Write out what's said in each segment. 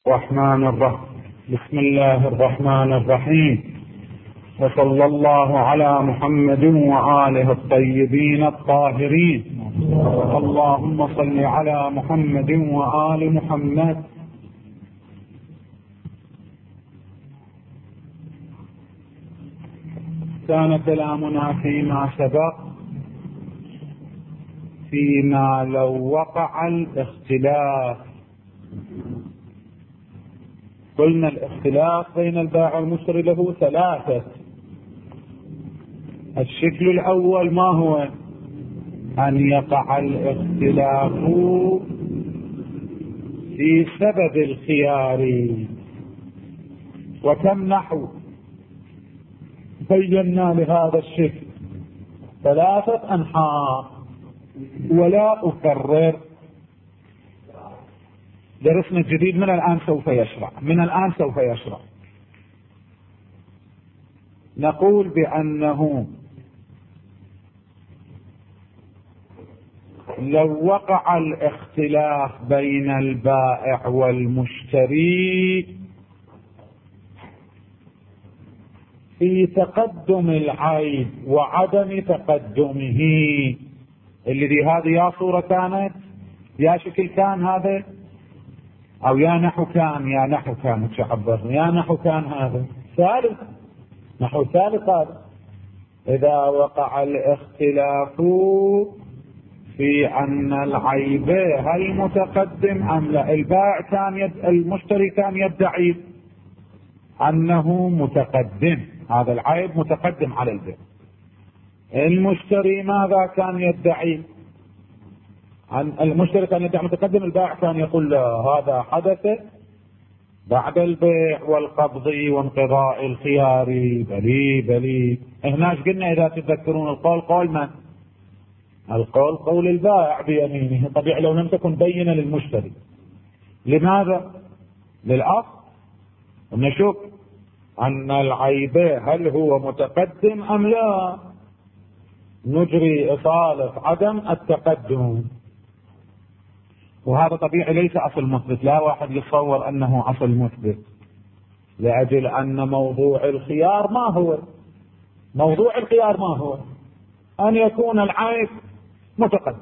الرحمن الرحيم. بسم الله الرحمن الرحيم، وصلى الله على محمد وآله الطيبين الطاهرين. اللهم صل على محمد وآل محمد. كان كلامنا فيما سبق فيما لو وقع الاختلاف. قلنا الاختلاف بين البائع والمشتري له ثلاثة. الشكل الأول ما هو؟ أن يقع الاختلاف في سبب الخيار. وكم نحو بينا لهذا الشكل 3 أنحاء، ولا أكرر. درسنا الجديد من الآن سوف يشرع. نقول بأنه لو وقع الاختلاف بين البائع والمشتري في تقدم العيب وعدم تقدمه، اللي هذه يا صورة كانت يا شكل كان هذا، أو يا نحو كان تعبر يا نحو كان هذا ثالث، نحو ثالث هذا. إذا وقع الاختلاف في أن العيب هل متقدم أم لا، المشتري كان يدعي أنه متقدم، هذا العيب متقدم على البيع. المشتري ماذا كان يدعي؟ المشتري كان يدعي متقدم، البائع كان يقول لا، هذا حدث بعد البيع والقبض وانقضاء الخيار. بلي هناش قلنا إذا تذكرون القول قول من؟ القول قول البائع بيمينه. طبيعي لو لم تكن بينة للمشتري. لماذا؟ للأصل نشوف أن العيب هل هو متقدم أم لا، نجري إصالة عدم التقدم. وهذا طبيعي ليس أصل مثبت، لا واحد يتصور أنه أصل مثبت، لأجل أن موضوع الخيار ما هو؟ موضوع الخيار ما هو؟ أن يكون العيب متقدم،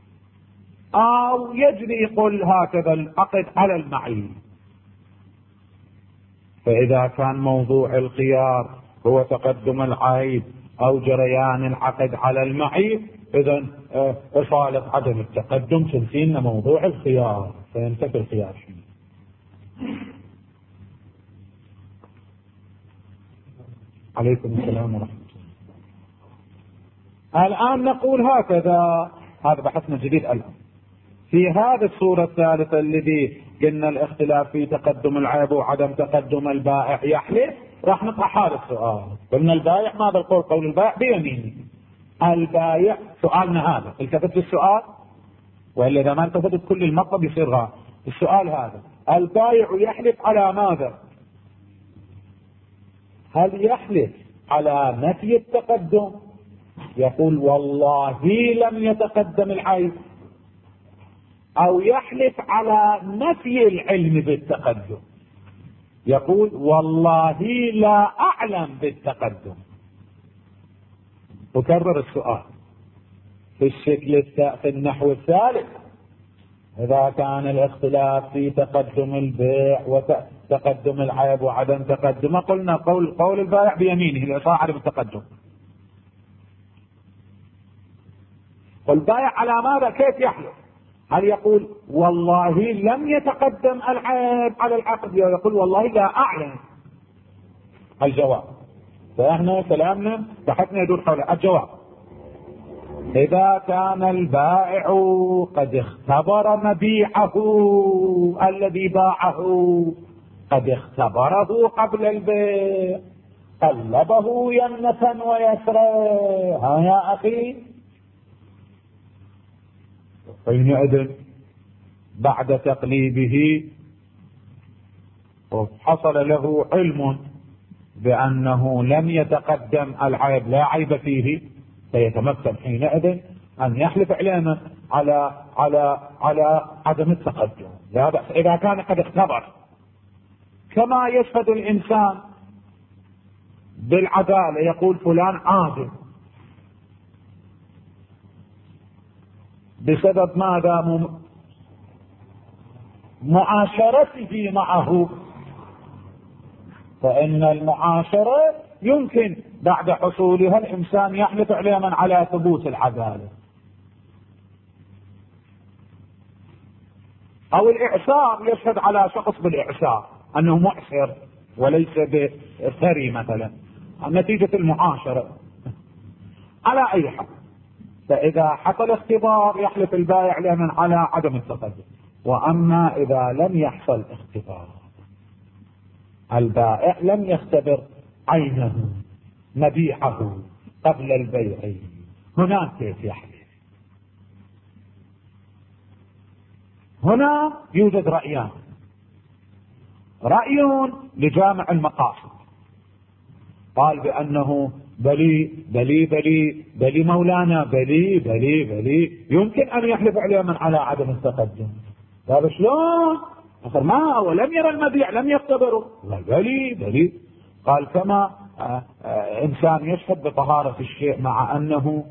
أو يجري قل هكذا العقد على المعيب. فإذا كان موضوع الخيار هو تقدم العيب أو جريان العقد على المعيب، إذن إصالة عدم التقدم تنسينا موضوع الخيار، فينتفي الخيار. عليكم السلام ورحمة الله. الآن نقول هكذا، هذا بحثنا الجديد الآن في هذه الصورة الثالثة الذي قلنا الاختلاف في تقدم العيب وعدم تقدم البائع يحلف. راح نطرح هذا السؤال. قلنا البائع ماذا القول؟ قول البائع بيمينه. البائع سؤالنا هذا، التفت للسؤال، وإلا إذا ما التفتت كل المطلب يصير غلط. السؤال هذا، البائع يحلف على ماذا؟ هل يحلف على نفي التقدم، يقول والله لم يتقدم العيب، أو يحلف على نفي العلم بالتقدم، يقول والله لا أعلم بالتقدم؟ أكرر السؤال في الشكل في النحو الثالث. إذا كان الاختلاف في تقدم البيع وتقدم العيب وعدم تقدمه، قلنا قول البائع بيمينه الإصاعة بالتقدم. والبائع على ماذا؟ كيف يحلف؟ هل يقول والله لم يتقدم العيب على العقد، يقول والله لا أعلم؟ الجواب، فإحنا كلامنا بحثنا يدور حول الجواب. إذا كان البائع قد اختبر مبيعه الذي باعه، قد اختبره قبل البيع، قلبه يمنة ويسرى، ها يا أخي، حينئذ بعد تقليبه حصل له علم بأنه لم يتقدم العيب، لا عيب فيه، فيتمكن حينئذ أن يحلف إعلانا على عدم التقدم، لا بأس إذا كان قد اختبر. كما يشهد الإنسان بالعدالة، يقول فلان عادل بسبب ماذا؟ معاشرته معه. فإن المعاشرة يمكن بعد حصولها الإنسان يحلف علما على ثبوت العدالة. أو الإعسار، يشهد على شخص بالإعسار أنه معسر وليس بثري مثلا نتيجة المعاشرة. على أي حال، فإذا حصل اختبار يحلف البائع علما على عدم التقدم. وأما إذا لم يحصل اختبار، البائع لم يختبر عينه مبيعه قبل البيع، هنا كيف يحلف؟ هنا يوجد رأيان: رأي لجامع المقاصد قال بأنه بلي مولانا بلي يمكن أن يحلف عليهم على عدم التقدم. طيب شلون؟ آخر ما هو لم يرى المبيع، لم يختبره. بلي قال كما إنسان يشهد بطهارة الشيء مع أنه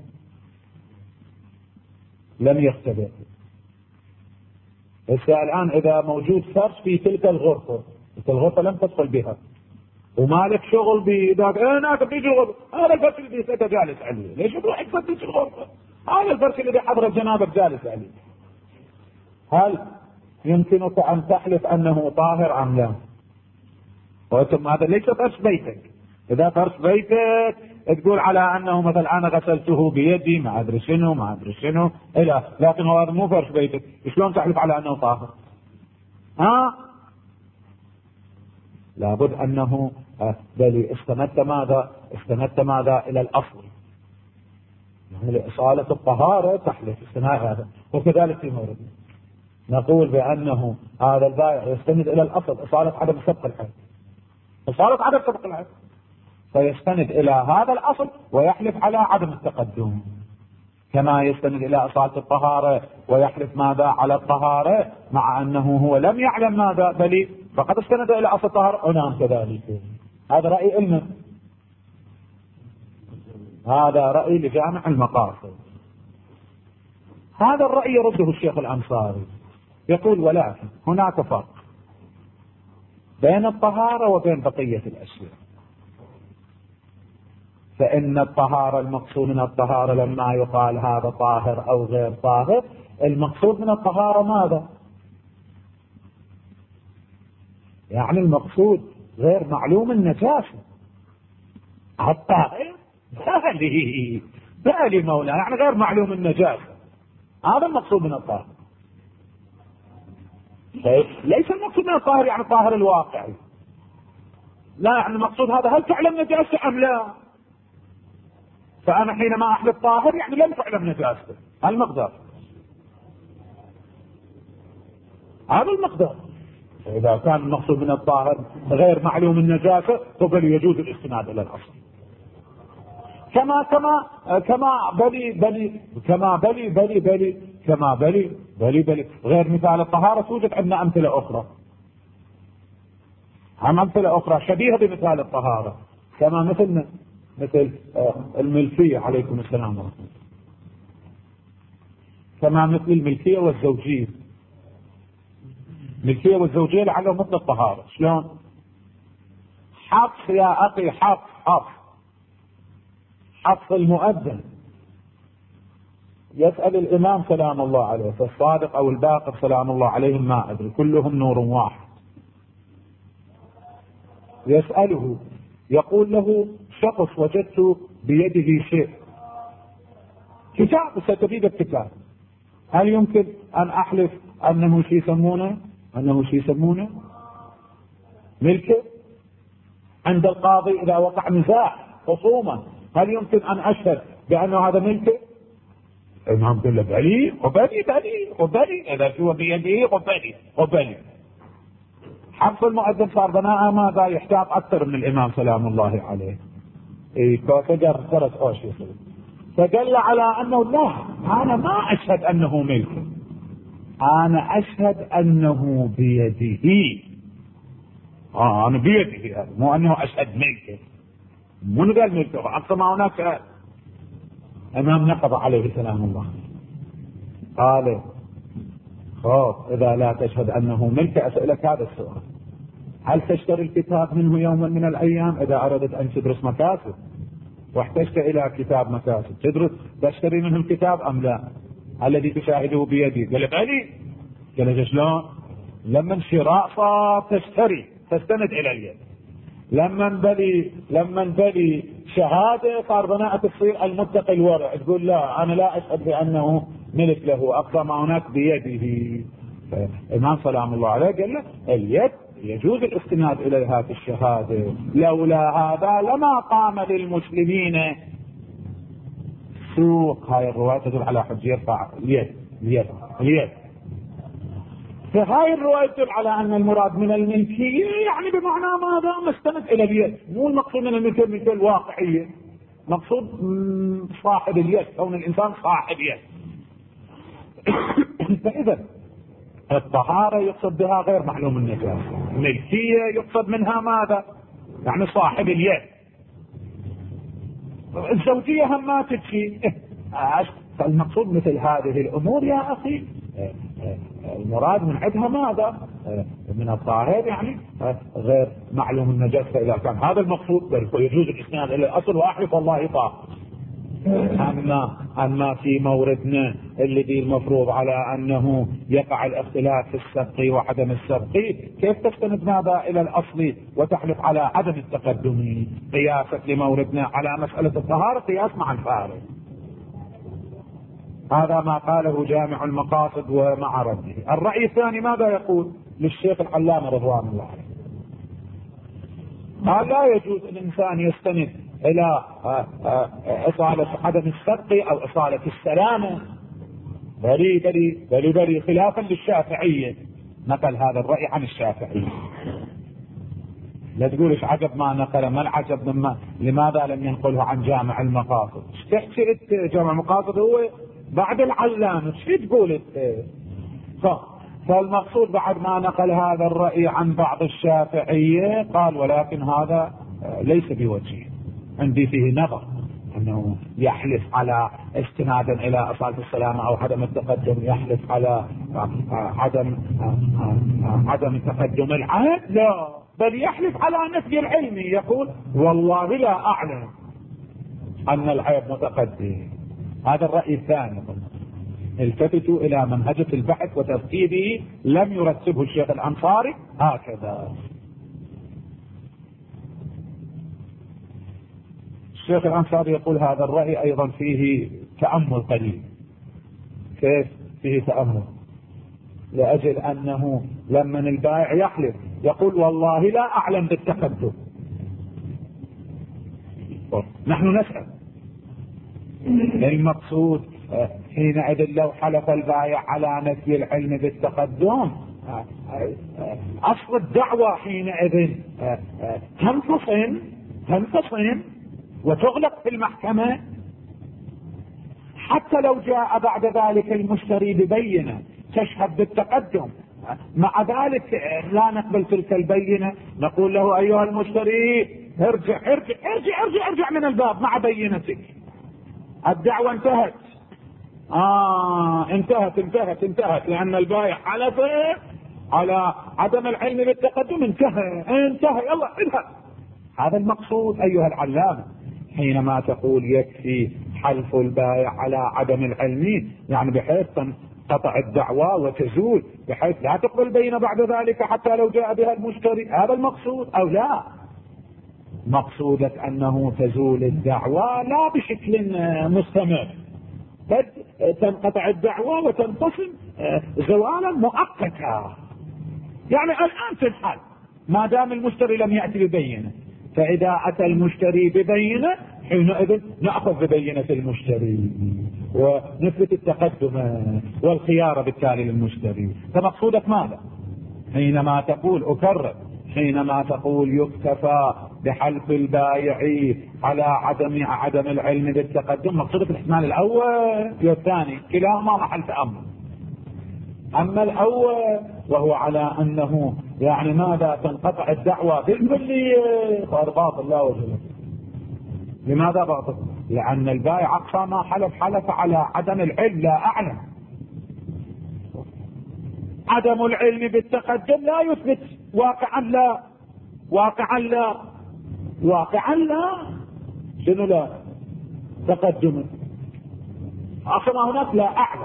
لم يختبر. الآن إذا موجود فرش في تلك الغرفة لم تدخل بها ومالك شغل بذاك هناك بيجي الغرفة، هذا الفرش اللي انت جالس عليه، ليش تروح تفتش الغرفة؟ هذا الفرش اللي بحضرة جنابك جالس عليه. هل يمكنك أن تحلف أنه طاهر أم لا؟ وثم هذا ليس فرش بيتك. إذا فرش بيتك تقول على أنه مثلا أنا غسلته بيدي ما أدري شنو لكن هذا مو فرش بيتك، شلون تحلف على أنه طاهر؟ لابد أنه بل استندت ماذا إلى الأصل، يعني لإصالة الطهارة تحلف استناد هذا. وكذلك في مورد نقول بأنه هذا البائع يستند إلى الأصل إصالة عدم سبق الحد، فيستند إلى هذا الأصل ويحلف على عدم التقدم، كما يستند إلى إصالة الطهارة ويحلف ماذا على الطهارة مع أنه هو لم يعلم ماذا بل فقد استند إلى أصل الطهارة. نعم كذلك. هذا رأي علم، هذا رأي لجامع المقاصد. هذا الرأي يرده الشيخ الأنصاري، يقول ولكن هناك فرق بين الطهارة وبين بقية الأشياء. فإن الطهارة المقصود من الطهارة لما يقال هذا طاهر أو غير طاهر، المقصود من الطهارة ماذا؟ يعني المقصود غير معلوم النجاسة. الطاهر بالي مولا يعني غير معلوم النجاسة، هذا المقصود من الطاهر. ليس المقصود من الطاهر يعني الطاهر الواقعي، لا، يعني المقصود هذا هل تعلم نجاسة أم لا؟ فأنا حينما أحلف طاهر يعني لم تعلم نجاسته، المقدار هذا المقدار. إذا كان المقصود من الطاهر غير معلوم النجاسة فبل يجوز الاستناد إلى الأصل. كما بلي غير مثال الطهارة توجد عندنا أمثلة أخرى، أمثلة أخرى شبيهة بمثال الطهارة، كما مثل الملكية عليكم السلام ورحمة الله، كما مثل الملكية والزوجية. الملكية والزوجية لعله مثل الطهارة. شلون؟ حفص يا أخي، حفص المؤذن يسأل الإمام سلام الله عليه، فالصادق أو الباقر سلام الله عليهم ما أدري كلهم نور واحد، يسأله يقول له شخص وجدت بيده شيء، كتاب ستبيد الكتاب، هل يمكن أن أحلف أنه شيء يسمونه ملكه؟ عند القاضي إذا وقع نزاع خصومة هل يمكن أن أشهد بأنه هذا ملكه؟ الإمام قال له بلي إذا هو بيده قبلي. حفص المؤذن صار بناء ماذا يحتاط أكثر من الإمام سلام الله عليه، فدل على أنه لا، أنا ما أشهد أنه ملك، أنا أشهد أنه بيده. أنا بيدي هذا، مو أنه أشهد ملكه. من قال ملكه؟ أقصى ما هناك إمام نقض عليه سلام الله قال خاف إذا لا تشهد أنه ملك أسألك هذا السؤال: هل تشتري الكتاب منه يوما من الأيام إذا أردت أن تدرس مكاسب واحتجت إلى كتاب مكاسب تشتري منه الكتاب أم لا الذي تشاهده بيدي؟ قال بلي. قال شلون؟ لما شراء صار تشتري تستند إلى اليد، لما بلي شهادة صار بناء تصير المتقي الورع، تقول لا أنا لا أشهد بأنه ملك له، أقصى ما هناك بيده. الإمام سلام الله عليه قال له اليد يجوز الاستناد إليها في الشهادة، لولا هذا لما قام للمسلمين سوق. هاي الرواية تدل على حجية يرفع اليد. فهاي الرواية تدل على أن المراد من الملكية يعني بمعنى ماذا؟ مستند إلى اليد، مو المقصود من الملكية الواقعية، مقصود صاحب اليد، كون الإنسان صاحب يد. فإذا الطهارة يقصد بها غير معلوم النجاسة، الملكية يقصد منها ماذا؟ يعني صاحب اليد. الزوجية هم ما تجي. فالمقصود مثل هذه الأمور يا أخي المراد من عندها ماذا؟ من الطاهر يعني غير معلوم النجاسة. إذا كان هذا المقصود يجوز الإسناد إلى الأصل وأحلف والله طاهر. أما في موردنا الذي المفروض على أنه يقع الاختلاف في السبق وعدم السبق، كيف تستند ماذا إلى الأصل وتحلف على عدم التقدم قياسا لموردنا على مسألة الطهارة قياس مع الفارق؟ هذا ما قاله جامع المقاصد ومع رده. الرأي الثاني ماذا يقول للشيخ العلامة رضوان الله عليه؟ قال لا يجوز الإنسان يستند إلى إصالة عدم السبق أو إصالة السلامة، بل خلافا للشافعية. نقل هذا الرأي عن الشافعية. لا تقول ايش عجب ما نقل، ما العجب مما لماذا لم ينقله عن جامع المقاصد؟ ايش تحكي جامع المقاصد هو بعد العلامة، ايش تقول فالمقصود بعد ما نقل هذا الرأي عن بعض الشافعية قال ولكن هذا ليس بوجه، عندي فيه نظر أنه يحلف على استنادا إلى أصالة السلامة أو عدم التقدم، يحلف على عدم تقدم العهد، لا بل يحلف على نفي العلم، يقول والله لا أعلم أن العيب متقدم. هذا الرأي الثاني. التفتوا إلى منهجة البحث وترتيبه، لم يرتبه الشيخ الأنصاري هكذا. الشيخ الأنصاري يقول هذا الرأي أيضا فيه تأمل قليل. كيف فيه تأمل؟ لأجل أنه لما البائع يحلف يقول والله لا أعلم بالتقدم، نحن نسأل المقصود حينئذ لو حلف البائع على نفي العلم بالتقدم أصل الدعوة حينئذ تنفصل وتغلق في المحكمة. حتى لو جاء بعد ذلك المشتري ببينة تشهد بالتقدم، مع ذلك لا نقبل تلك البينة، نقول له أيها المشتري ارجع من الباب مع بينتك، الدعوة انتهت لأن البائع حلف على عدم العلم بالتقدم، انتهى يلا اذهب. هذا المقصود أيها العلامة حينما تقول يكفي حلف البائع على عدم العلم، يعني بحيث تنقطع الدعوة وتزول، بحيث لا تقبل بينة بعد ذلك حتى لو جاء بها المشتري. هذا المقصود أو لا؟ مقصودك أنه تزول الدعوة لا بشكل مستمر، بل تنقطع الدعوة وتنفصل زوالا مؤقتا. يعني الآن تنحل ما دام المشتري لم يأتي ببينة، فإذا أتى المشتري ببينة حينئذ نأخذ ببينة المشتري ونثبت التقدم والخيار بالتالي للمشتري. فمقصودك ماذا حينما تقول أكرر، حينما تقول يكتفى بحلف البائع على عدم العلم بالتقدم، مقصودك الاحتمال الأول والثاني كلاهما محل تأمل. أما الأول وهو على أنه يعني ماذا تنقطع الدعوة بالكلية فهذا باطل لا وجه له. لماذا باطل؟ لأن البائع أقصى ما حلف على عدم العلم لا أعلم. عدم العلم بالتقدم لا يثبت واقعا لا، واقعا لا، واقعا لا. شنو لا؟ تقدم أقصى ما هناك لا أعلم،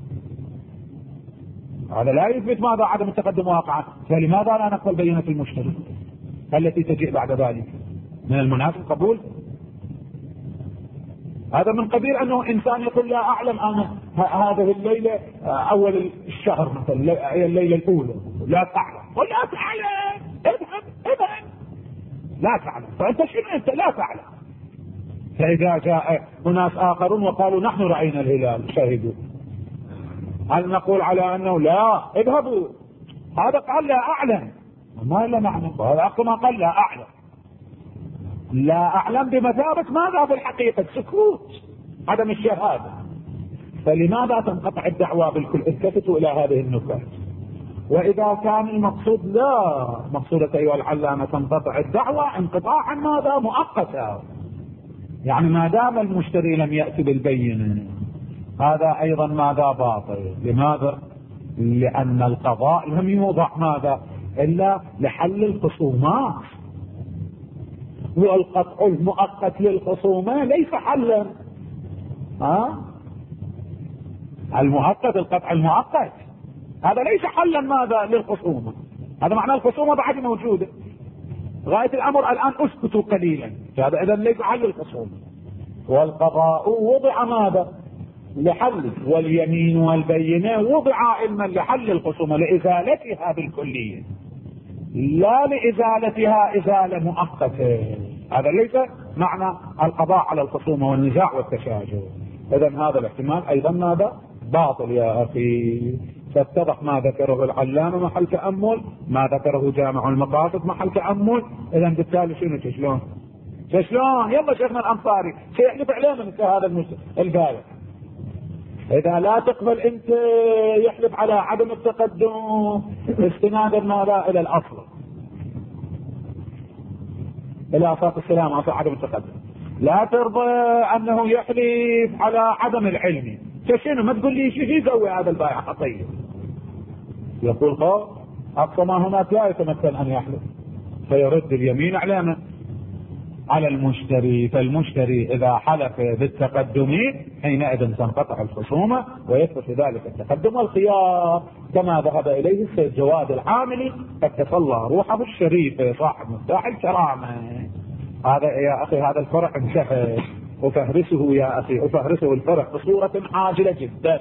هذا لا يثبت ماذا عدم التقدم واقعا. فلماذا لا نقبل بينة المشتري التي تجيء بعد ذلك؟ من المناسب قبول. هذا من قبيل أنه إنسان يقول لا أعلم أنا هذه الليلة أول الشهر مثلا الليلة الأولى لا تعلم، ولا تعلم اذهب لا تعلم. فأنت شنو أنت لا تعلم؟ فإذا جاء أناس آخرون وقالوا نحن رأينا الهلال شاهدوا، هل نقول على أنه لا اذهبوا؟ هذا قال لا أعلم، ما لا نعلم، وهذا أقوى ما قال لا أعلم. لا أعلم بمثابة ماذا في الحقيقة؟ سكوت، عدم الشهادة. فلماذا تنقطع الدعوة بالكل؟ التفتوا إلى هذه النكات. وإذا كان المقصود لا مقصودة أيها العلامة تنقطع الدعوة انقطاعا ماذا مؤقتا، يعني ما دام المشتري لم يأتي بالبينة، هذا أيضا ماذا باطل. لماذا؟ لأن القضاء لم يوضع ماذا إلا لحل الخصومات، والقطع المؤقت للخصومة ليس حلا. المؤقت القطع المؤقت هذا ليس حلا ماذا للخصومة، هذا معناه الخصومة بعد موجودة غاية الأمر الآن اسكتوا قليلا، هذا إذن ليس حل الخصومة. والقضاء وضع ماذا لحل، واليمين والبينة وضع علما لحل الخصومة لإزالتها بالكلية لا لإزالتها إزالة مؤقتة. هذا ليس معنى القضاء على الخصومة والنزاع والتشاجر. إذن هذا الاحتمال أيضا ماذا باطل يا أخي. فاتضح ما ذكره العلامة محل تأمل، ما ذكره جامع المقاصد محل تأمل. إذن بالتالي شنو شلون يلا شيخنا الأنصاري سيحلف عليه من هذا البالغ. إذا لا تقبل أنت يحلف على عدم التقدم استنادا ماذا إلى الأصل، إلى أساس السلام أصل عدم التقدم. لا ترضى أنه يحلف على عدم العلم. شنو ما تقول لي شيء يسوي هذا البائع خطير؟ يقول قال أقصى ما هناك لا يتمكن أن يحلف، فيرد اليمين علامة على المشتري. فالمشتري إذا حلف بالتقدم حينئذ تنقطع الخصومة ويثبت ذلك التقدم والخيار، كما ذهب إليه السيد جواد العاملي قد الله روحه الشريفة صاحب مفتاح الكرامة. هذا يا أخي هذا الفرع انتهى، أفهرسه يا أخي أفهرسه الفرع بصورة عاجلة جدا.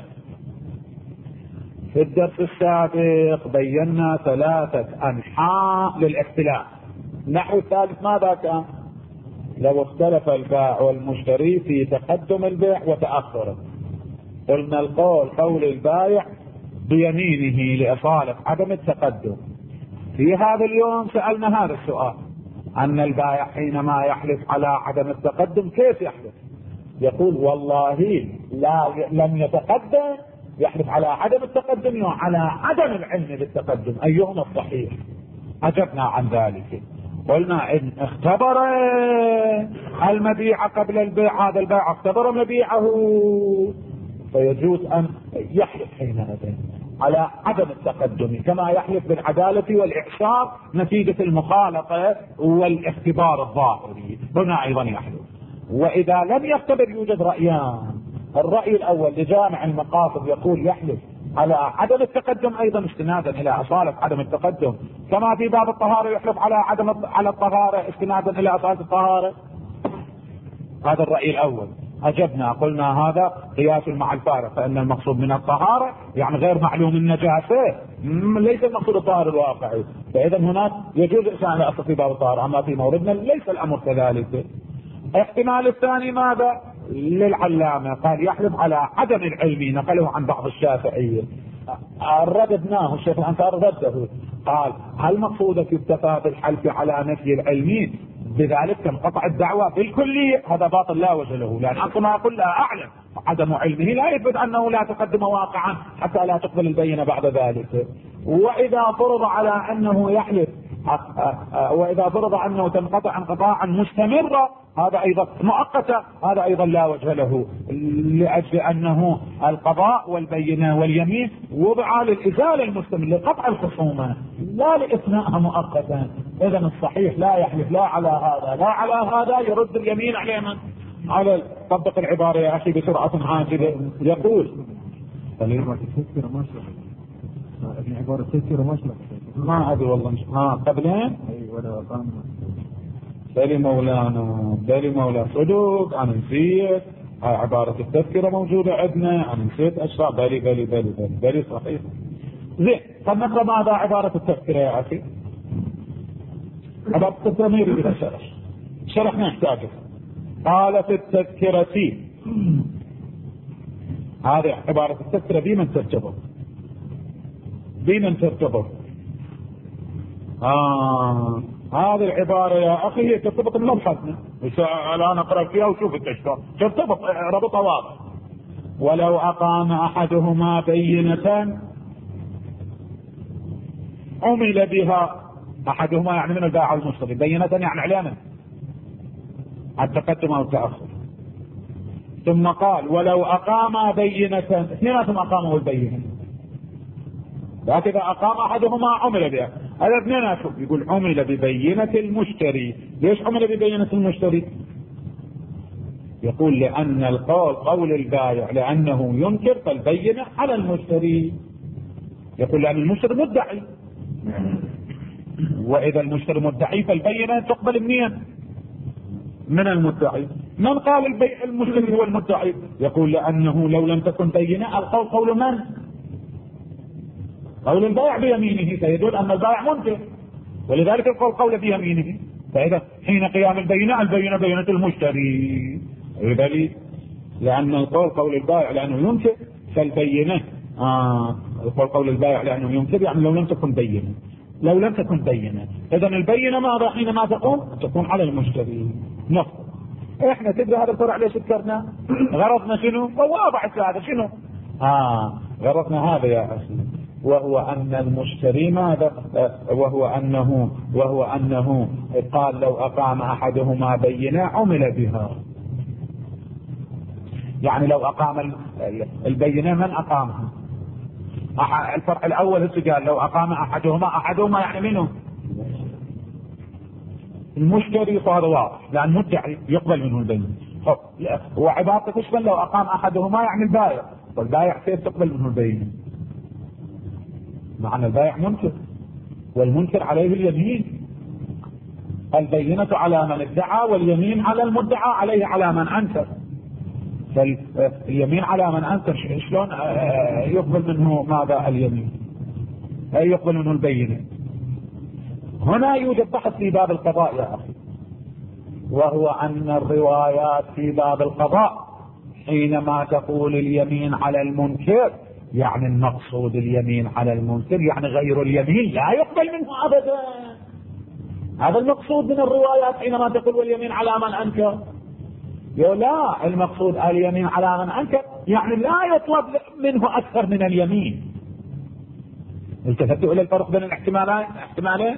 في الدرس السابق بينا 3 أنحاء للاختلاف. النحو الثالث ماذا كان؟ لو اختلف البائع والمشتري في تقدم البيع وتأخره، قلنا القول قول البائع بيمينه لإصالة عدم التقدم. في هذا اليوم سألنا هذا السؤال، أن البائع حينما يحلف على عدم التقدم كيف يحلف؟ يقول والله لم يتقدم، يحلف على عدم التقدم وعلى عدم العلم بالتقدم، أيهما الصحيح؟ أجبنا عن ذلك، قلنا إن اختبر المبيع قبل البيع، هذا البائع اختبر مبيعه، فيجوز أن يحلف حينئذ على عدم التقدم كما يحلف بالعدالة والإعسار نتيجة المخالطة والاختبار الظاهري، هنا أيضا يحلف. وإذا لم يختبر يوجد رأيان، الرأي الأول لجامع المقاصد يقول يحلف على عدم التقدم أيضا استنادا إلى أصالة عدم التقدم، كما في باب الطهارة يحلف على الطهارة استنادا إلى أصالة الطهارة. هذا الرأي الأول. أجبنا قلنا هذا قياس مع الفارق، فإن المقصود من الطهارة يعني غير معلوم النجاسة، ليس المقصود الطهارة الواقعي، فإذا هناك يجوز إنسان أصل في باب الطهارة، أما في موردنا ليس الأمر كذلك. احتمال الثاني ماذا؟ للعلامة قال يحلف على عدم العلم، نقله عن بعض الشافعية، رددناه الشيخ الأنصاري رده، قال هل مقصودك اكتفى بالحلف على نفي العلم بذلك تنقطع الدعوة بالكلية. هذا باطل لا وجه له، لأن أصلا كلها أعلم، عدم علمه لا يثبت أنه لا تقدم واقعا حتى لا تقبل البينة بعد ذلك. وإذا فرض على أنه يحلف، وإذا فرض أنه تنقطع انقطاعا مستمرا، هذا أيضا مؤقتا، هذا أيضا لا وجه له، لأجل أنه القضاء والبينة واليمين وضع للإزالة المستمر لقطع الخصومة لا لإثناءها مؤقتا. إذن الصحيح لا يحلف لا على هذا لا على هذا، يرد اليمين على من؟ على طبق العبارة يا أخي بسرعة عاجلة. يقول عبارة تذكرة ما شرح ما أدري والله قبلين بلي مولانا صدق. أنا نسيت عبارة التذكرة موجودة عندنا، أنا نسيت أشرح. بلي صحيح. زين، طب نقرأ ماذا عبارة التذكرة يا أخي؟ عبارة التذكرة ما يريد شرح نحتاجه. قال في التذكرة، هذه عبارة التذكرة بمن ترتبط هذه العبارة يا أخي هي ترتبط بمبحثنا الآن أقرأ فيها وشوف التشبه ترتبط ربطها واضح. ولو أقام أحدهما بينة عمل بها، أحدهما يعني من البائع والمشتري، بينة يعني علامة التقدم أو التأخر. ثم قال ولو أقام بينة، اثنيناتهم أقاموا البينة، لكن إذا أقام أحدهما عمل بها. هذا اثنيناتهم يقول عمل ببينة المشتري. ليش عمل ببينة المشتري؟ يقول لأن القول قول البائع لأنه ينكر فالبينة على المشتري. يقول لأن المشتري مدعي، وإذا المشتري مدعي فالبينة تقبل منين؟ من المدعي. من قال المشتري هو المدعي؟ يقول لأنه لو لم تكن بينة القول قول من؟ قول البائع بيمينه، فيدل أن البائع منكر، ولذلك القول قول بيمينه. فإذا حين قيام البينة بينة المشتري. لأن القول قول البائع لأنه ينكر فالبينة القول قول البائع لأنه ينكر، يعني لو لم تكن بينة. إذن البينة ماذا حينما تكون على المشتري. نفط احنا تدري هذا الفرع ليش ذكرنا؟ غرضنا شنو؟ واضح هذا شنو؟ غرضنا هذا يا أخي، وهو أن المشتري ماذا؟ وهو أنه قال لو أقام أحدهما بينة عمل بها. يعني لو أقام البينة من أقامها؟ الفرع الأول قال لو أقام أحدهما يعني منه؟ المشتري. صار واضح لأن مدعي يقبل منه البينة. وعبارة تشمل لو أقام أحدهما يعني البائع، والبائع كيف تقبل منه البينة؟ معنى البائع منكر، والمنكر عليه اليمين. البينة على من ادعى واليمين على المدعى عليه على من أنكر. فاليمين على من أنكر شلون يقبل منه ماذا اليمين؟ يقبل منه البينة. هنا يوجد بحث في باب القضاء يا أخي، وهو أن الروايات في باب القضاء حينما تقول اليمين على المنكر يعني المقصود اليمين على المنكر، يعني غير اليمين لا يقبل منه أبدا. هذا المقصود من الروايات حينما تقول واليمين على من أنكر. لا، المقصود اليمين على من أنكر يعني لا يطلب منه أكثر من اليمين. التفتوا إلى الفرق بين الاحتمالين.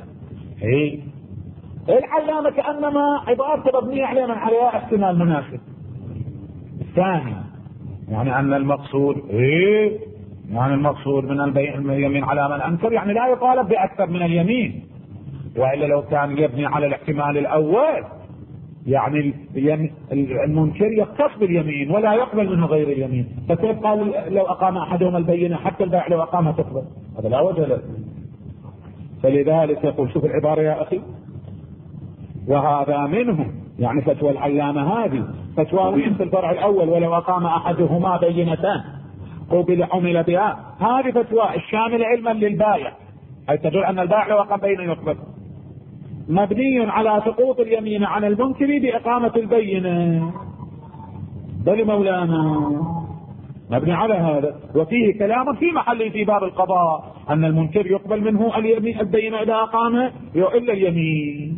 العلامة كأنما عبارة مبنية على من عليها احتمال مناسب. الثاني يعني أن المقصود يعني المقصود من اليمين على من أنكر يعني لا يطالب بأكثر من اليمين، وإلا لو كان يبني على الاحتمال الأول يعني المنكر يختص باليمين ولا يقبل منه غير اليمين. فكيف قال لو أقام أحدهما البينة حتى البائع لو أقامها تقبل؟ هذا لا وجه له. فلذلك يقول شوف العبارة يا أخي، وهذا منه يعني فتوى العلامة هذه فتوى في الفرع الأول ولو أقام أحدهما بينتان قبل عمل بها. هذه فتوى الشاملة علما للبائع، أي تدل أن البائع لو أقام بينة يقبل، مبني على سقوط اليمين عن المنكر بإقامة البينة. بل مولانا مبني على هذا، وفيه كلام في محله في باب القضاء أن المنكر يقبل منه اليمين البينة إذا أقام إلا اليمين.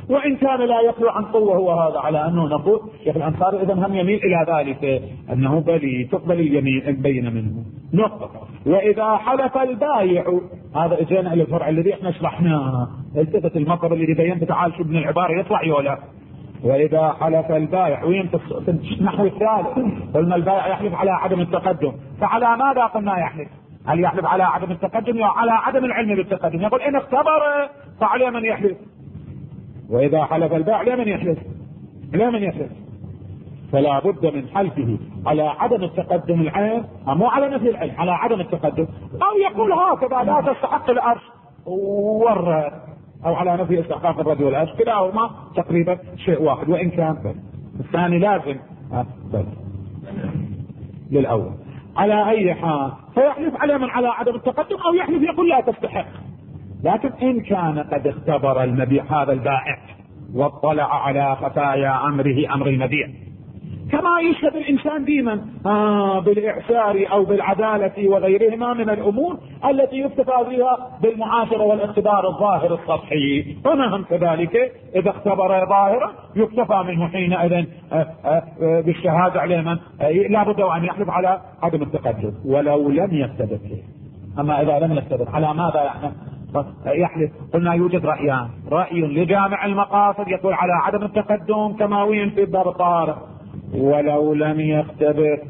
وإن كان لا يخلو عن قوة. وهذا على أنه نقول شيخ الأنصاري إذن هم يميل إلى ذلك أنه بلي تقبل اليمين البين منه نقطة. وإذا حلف البايع، هذا اجينا إلى الفرع الذي احنا شرحناه، التفت المطر اللي بين تعال شو ابن العبارة يطلع يولا. وإذا حلف البائع وين في النحو الثالث قلنا البائع يحلف على عدم التقدم، فعلى ماذا قلنا يحلف؟ هل يحلف على عدم التقدم أو على عدم العلم بالتقدم؟ يقول إن اختبر فعلى من يحلف. وإذا حلف البائع لمن يحلف؟ لمن يحلف؟ فلا بد من حلفه على عدم التقدم العين، مو على نفي العلم، على عدم التقدم، أو يقول هكذا لا تستحق الأرش والرد، أو على نفي استحقاق الرد والأرش، كلاهما تقريبا شيء واحد. وإن كان الثاني لازم بل للأول. على أي حال فيحلف على من على عدم التقدم، أو يحلف يقول لا تستحق. لكن إن كان قد اختبر المبيع هذا البائع واطلع على خفايا أمره أمر المبيع، كما يشهد الإنسان ديما بالإعسار أو بالعدالة وغيرهما من الأمور التي يكتفى بها بالمعاشرة والاختبار الظاهر السطحي، ونهم كذلك إذا اختبر ظاهرا يكتفى منه حينئذ بالشهادة عليه من لا بد أن يحلف على عدم التقدم ولو لم يكتب. أما إذا لم يكتب على ماذا يحلف؟ قلنا يوجد رأيان، رأي لجامع المقاصد يقول على عدم التقدم كما وين في الدار الطارئ، ولو لم يختبر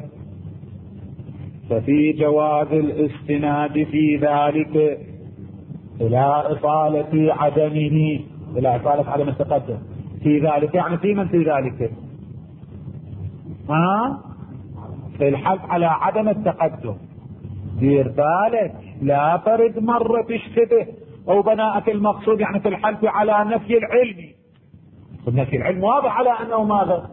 ففي جواز الاستناد في ذلك إلى إصالة عدمه، إلى إصالة عدم التقدم في ذلك. يعني في من في ذلك في الحلف على عدم التقدم. دير بالك لا فرد مرة تشتبه أو بناءك المقصود، يعني في الحلف على نفي العلم. نفي العلم واضح على أنه ماذا؟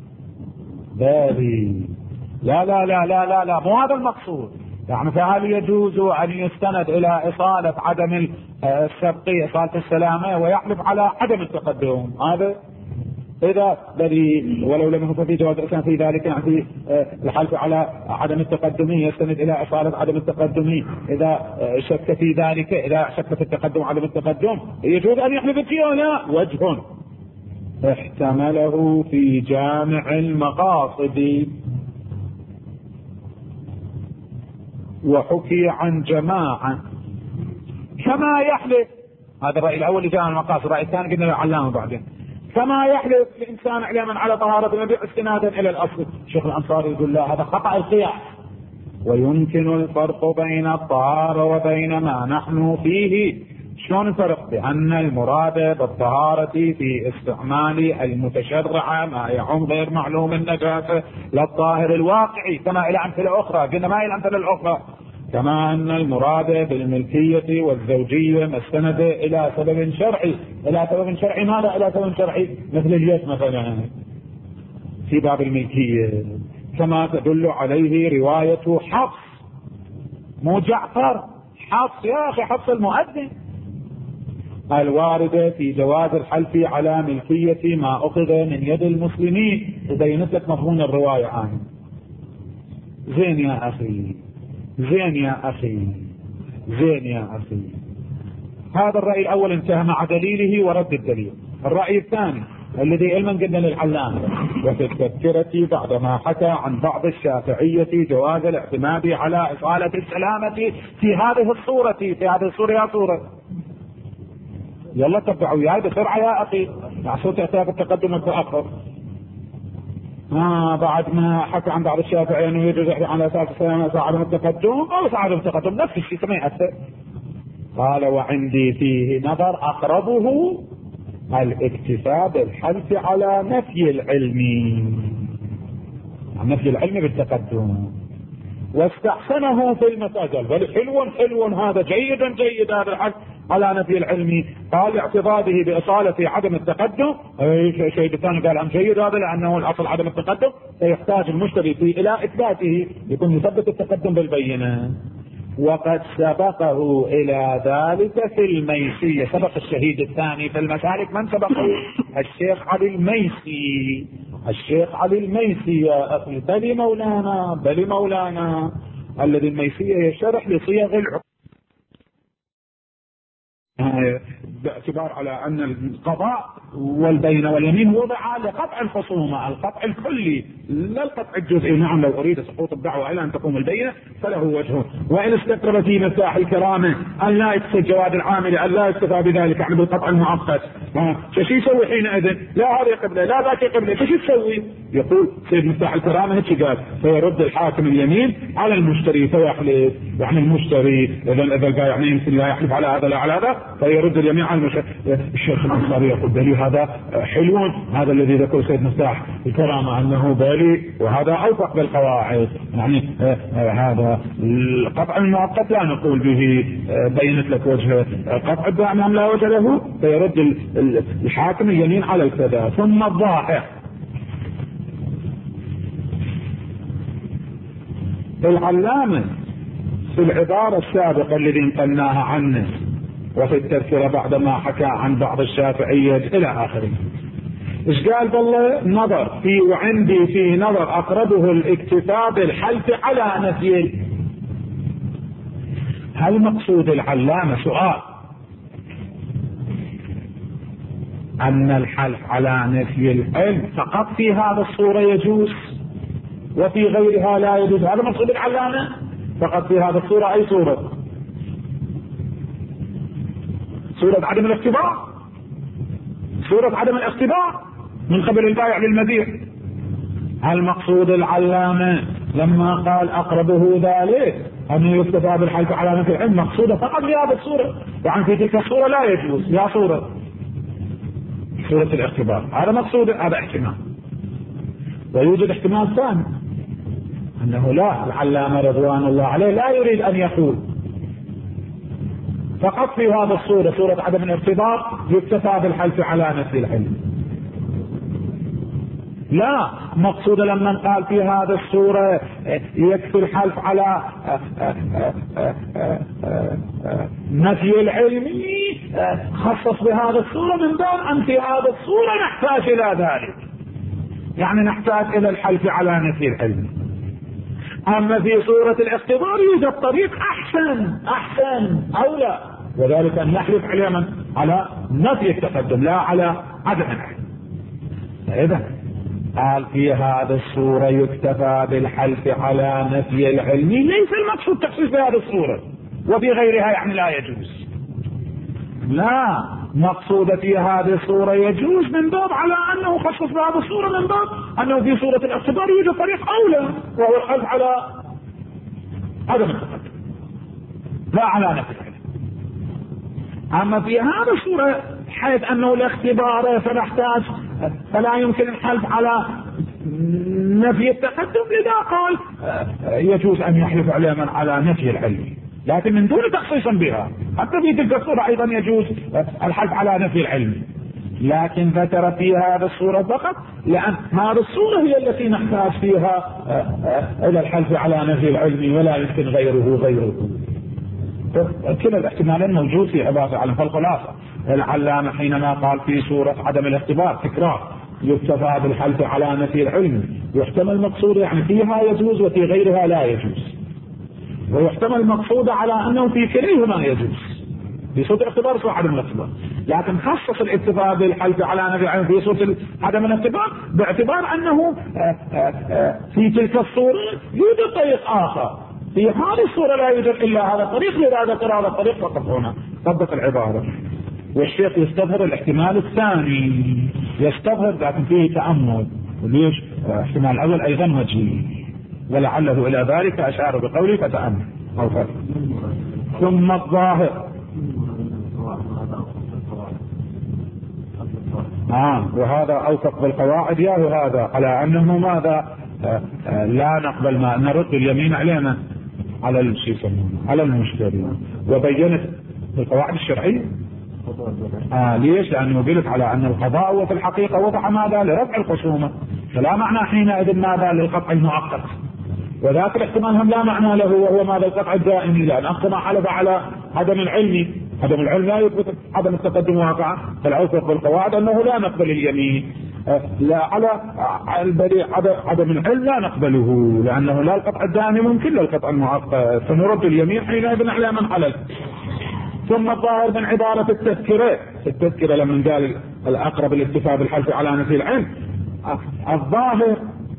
بالي لا لا لا لا لا لا مو هذا المقصود. يعني فهل يجوز أن يستند إلى إصالة عدم السبقية، إصالة السلامة، ويحلف على عدم التقدم؟ هذا إذا بلي ولو لم يكن في جواز الإسلام في ذلك، يعني في الحلف على عدم التقدم يستند إلى إصالة عدم التقدم. إذا شك في ذلك، إذا شك في التقدم عدم التقدم، يجوز أن يحلف فيه ولا وجه احتمله في جامع المقاصد وحكي عن جماعة كما يحلف. هذا الرأي الأول لجامع المقاصد. الرأي الثاني قلنا العلامة بعدين. كما يحلف الإنسان علما على طهارة المبيع استنادا إلى الأصل. شيخ الأنصاري يقول لا، هذا خطأ القياس، ويمكن الفرق بين الطهارة وبين ما نحن فيه. شلون الفرق؟ بأن المراد بالطهارة في استعمال المتشرع ما يعم غير معلوم النجاسة للطاهر الواقعي، كما إلى أمثلة أخرى. قلنا ما إلى الأمثلة الأخرى. كما أن المراد بالملكية والزوجية ما استند إلى سبب شرعي. إلى سبب شرعي ماذا؟ إلى سبب شرعي مثل اليد مثلا في باب الملكية، كما تدل عليه رواية حفص، مو جعفر، حفص يا أخي، حفص المؤذن، الواردة في جواز الحلف على ملكية ما أخذ من يد المسلمين. تبينت لك مفهوم الرواية عنه. زين يا أخي، زين يا أخي، زين يا أخي. هذا الرأي الأول انتهى مع دليله ورد الدليل. الرأي الثاني الذي علما قلنا للعلامة وفي التذكرة بعدما حكى عن بعض الشافعية جواز الاعتماد على إصالة السلامة في هذه الصورة، في هذه الصورة يا صورة. يلا تبعوا وياي بسرعة يا أخي، عصوت أسباب التقدم والتأخر. بعد ما حكى عن بعض الشافعية أنه يجوز على أساس السلامة عدم التقدم أو عدم التقدم، نفس الشيء كما يأثر. قال وعندي فيه نظر أقربه الاكتفاء بالحلف على نفي العلم، نفي العلم بالتقدم، واستحسنه في المسألة. بل حلو هذا، جيدا جيد هذا الحلف على نفي العلم. قال اعتراضه بإصالة عدم التقدم، شيء ثاني قال عن جيد هذا لأنه الأصل عدم التقدم، فيحتاج المشتري فيه إلى إثباته، يكون يثبت التقدم بالبينة. وقد سبقه إلى ذلك في الميسية، سبق الشهيد الثاني في المسالك. من سبقه؟ الشيخ علي الميسي. الشيخ علي الميسي يا أخي، بل مولانا، بل مولانا، الذي الميسية يشرح لصيغ العقد. باعتبار على أن القضاء والبينة واليمين وضع لقطع الخصومة، القطع الكلي لا القطع الجزئي. نعم لو أريد سقوط الدعوة إلى أن تقوم البينة فله وجهه. وإن استقر في مفتاح الكرامة أن لا يقصد جواد العامل أن لا يستفى بذلك عن بالقطع المؤقت، شو يسوي حينئذ؟ لا هذه قبله لا ذاك قبله، شو تسوي؟ يقول سيد مفتاح الكرامة هيك قال فيرد الحاكم اليمين على المشتري فيحلف. يعني المشتري إذا يعني يمكن لا يحلف على هذا لا على هذا فيرد اليمين على المشتري. الشيخ الأنصاري يقول بلي هذا حلو، هذا الذي ذكر سيد مفتاح الكرامة أنه بالي وهذا أوفق بالقواعد. يعني هذا القطع المؤقت لا نقول به بينت لك وجه قطع الدائم لا وجه له، فيرد الحاكم اليمين على الكذا. ثم الظاهر العلامة في العبارة السابقة الذي انقلناها عنه وفي التذكرة بعدما حكى عن بعض الشافعية إلى آخره، إيش قال؟ بالله نظر في وعندي في نظر أقربه الاكتفاء بالحلف على نفي. هل مقصود العلامة سؤال أن الحلف على نفي العلم فقط في هذا الصورة يجوز وفي غيرها لا يجوز؟ هذا مقصود العلامة؟ فقط في هذا الصورة أي صورة؟ صورة عدم الاختبار، صورة عدم الاختبار من قبل البائع للمبيع. هل مقصود العلامة لما قال أقربه ذلك أنه يكتفى بالحلف على نفي العلم مقصودة فقط بهذه الصورة؟ يعني في تلك الصورة لا يجوز يا صورة الاختبار؟ هذا مقصود، هذا احتمال. ويوجد احتمال ثاني أنه لا، العلامة رضوان الله عليه لا يريد أن يقول فقط في هذا الصورة صورة عدم الاختبار يكتفى بالحلف على نفي العلم. لا، مقصود لما قال في هذا الصورة يكفي الحلف على نفي العلم خصص بهذا الصورة من باب أن في هذا الصورة نحتاج إلى ذلك، يعني نحتاج إلى الحلف على نفي العلم. أما في صورة الاختبار يوجد طريق أحسن أولى، وذلك أن يحلف على نفي التقدم لا على عدم العلم. إذا قال في هذا الصورة يكتفى بالحلف على نفي العلم، ليس المقصود تخصيص بهذه الصورة وفي غيرها يعني لا يجوز، لا، مقصود في هذه الصورة يجوز من باب على أنه خصص بهذه الصورة من باب أنه في صورة الاختبار يوجد طريق أولى وهو الحلف على عدم التقدم لا على نفي العلم. أما في هذه الصورة حيث أنه الاختبار فلا يمكن الحلف على نفي التقدم، لذا قال يجوز أن يحلف على نفي العلم لكن من دون تخصيصا بها. حتى في تلك الصورة أيضا يجوز الحلف على نفي العلم، لكن ذكر في هذا الصورة فقط لأن هذه الصورة هي التي نحتاج فيها إلى الحلف على نفي العلم ولا يمكن غيره. كلا الاحتمالين موجود في عبارة على فالخلاصة العلامة حينما قال في صورة عدم الاختبار تكرار يكتفى بالحلف على نفي العلم، يحتمل مقصود يعني فيها يجوز وفي غيرها لا يجوز، ويحتمل مقصود على أنه في كليهما يجوز في صورة الاختبار وصورة عدم الاختبار، لكن خصص الاكتفاء بالحلف على نفي العلم في صورة عدم الاختبار باعتبار أنه في تلك الصورة يوجد طريق آخر، في هذه الصورة لا يوجد إلا هذا الطريق، لذا ذكر هذا الطريق فقط هنا طبق العبارة. والشيخ يستظهر الاحتمال الثاني، يستظهر لكن فيه تأمل، وليش احتمال الأول أيضا وجهي ولعله إلى ذلك أشار بقولي فتأمل أو فرق. ثم الظاهر وهذا أوثق بالقواعد يا هذا على أنه ماذا لا نقبل ما نرد اليمين علينا على الشيء على المشتري، وبينت القواعد الشرعية ليش؟ لأنه قلت على أن القضاء هو في الحقيقة وضع ماذا لرفع الخصومة، فلا معنى حينئذ ماذا للقطع المؤقت، وذاك الاحتمال هم لا معنى له وهو ماذا القطع الدائمي، لأن أقصى حلف على عدم العلم لا يثبت عدم التقدم واقعا، فالأوثق بالقواعد أنه لا نقبل اليمين لا على البريء عدم العلم لا نقبله، لأنه لا القطع الدائمي ممكن لا القطع المؤقت، فنرد اليمين حينئذ على من حلف ثم الظاهر من عبارة التذكرة لما قال الأقرب الاكتفاء بالحلف على نفي العلم، الظاهر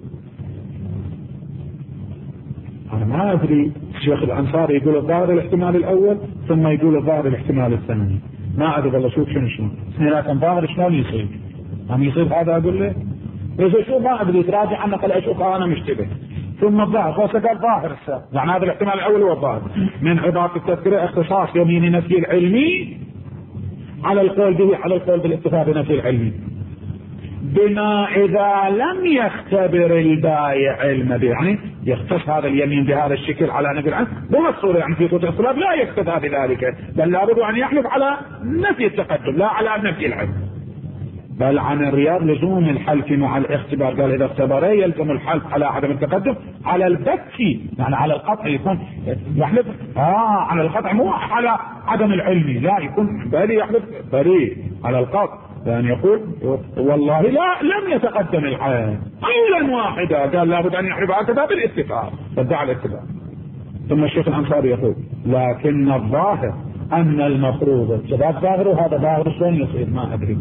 أنا ما أدري. الشيخ الأنصاري يقول الظاهر الاحتمال الأول ثم يقول الظاهر الاحتمال الثاني، ما أدري والله شوف شنو لكن ظاهر شلون يصير يصير هذا أقول له إذا شو ما أدري تراجع عنه قال أشوف أنا مشتبه. ثم الظاهر قال ظاهر السابق، يعني هذا الاحتمال الأول هو الظاهر من عبارة التذكرة اختصاص يمين نفي العلمي على القول به على القول بالاكتفاء بنفي العلمي، بما إذا لم يختبر البائع علم به، يعني يختص هذا اليمين بهذا الشكل على نفي العلم مو الصورة، يعني في صورة الاختلاف لا يكتفى بذلك، بل لابد أن يحلف على نفي التقدم لا على نفي العلم. بل عن الرياض لزوم الحلف مع الاختبار، قال إذا اختبره يلزم الحلف على عدم التقدم على البتي، يعني على القطع يكون يحلف على القطع مو على عدم العلم، لا يكون بريء يحلف بريء على القطع، يعني يقول والله لا لم يتقدم الحال قولا واحدا، قال لابد أن يحلف هكذا بالاتفاق فادعى الاتفاق. ثم الشيخ الأنصاري يقول لكن الظاهر أن المفروض شباب ظاهر وهذا ظاهر شلون يصير ما أدري،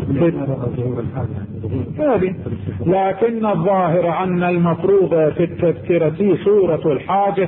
لكن الظاهر أن المفروض في التذكرة صورة الحاجة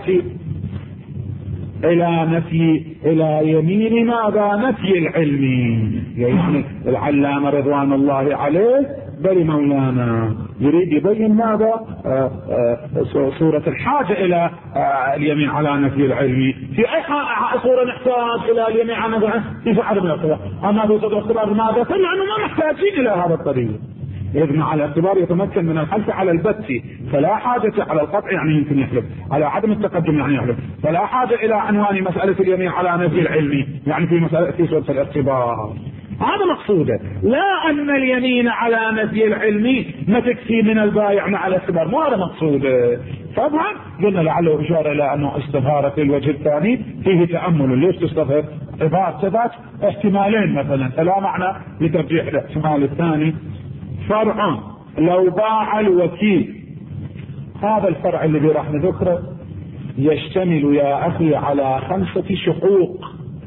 إلى يمين ماذا نفي العلم، يعني العلامة رضوان الله عليه بل مولانا يريد يبين ماذا صورة الحاجة إلى اليمين على نفي العلم. في أي صورة نحتاج إلى اليمين على نفي العلم؟ في عدم الاختبار. أما في صورة الاختبار ماذا؟ فنحن ما محتاجين إلى هذا الطريق، إذن على الاعتبار يتمكن من الحلف على البت فلا حاجة على القطع، يعني يمكن يحلف على عدم التقدم يعني يحلف، فلا حاجة إلى عنوان مسألة اليمين على نفي العلم، يعني في صورة الاختبار هذا مقصوده، لا أن اليمين على نفي العلم ما تكفي من البايع مع الاختبار، مو هذا مقصوده. طبعا قلنا لعله إشارة إلى أنه استظهار في الوجه الثاني فيه تأمل، ليش تستظهر ثبات احتمالين مثلا، فلا معنى لترجيح الاحتمال الثاني. فرع لو باع الوكيل، هذا الفرع الذي راح نذكره يشتمل يا أخي على 5 شقوق،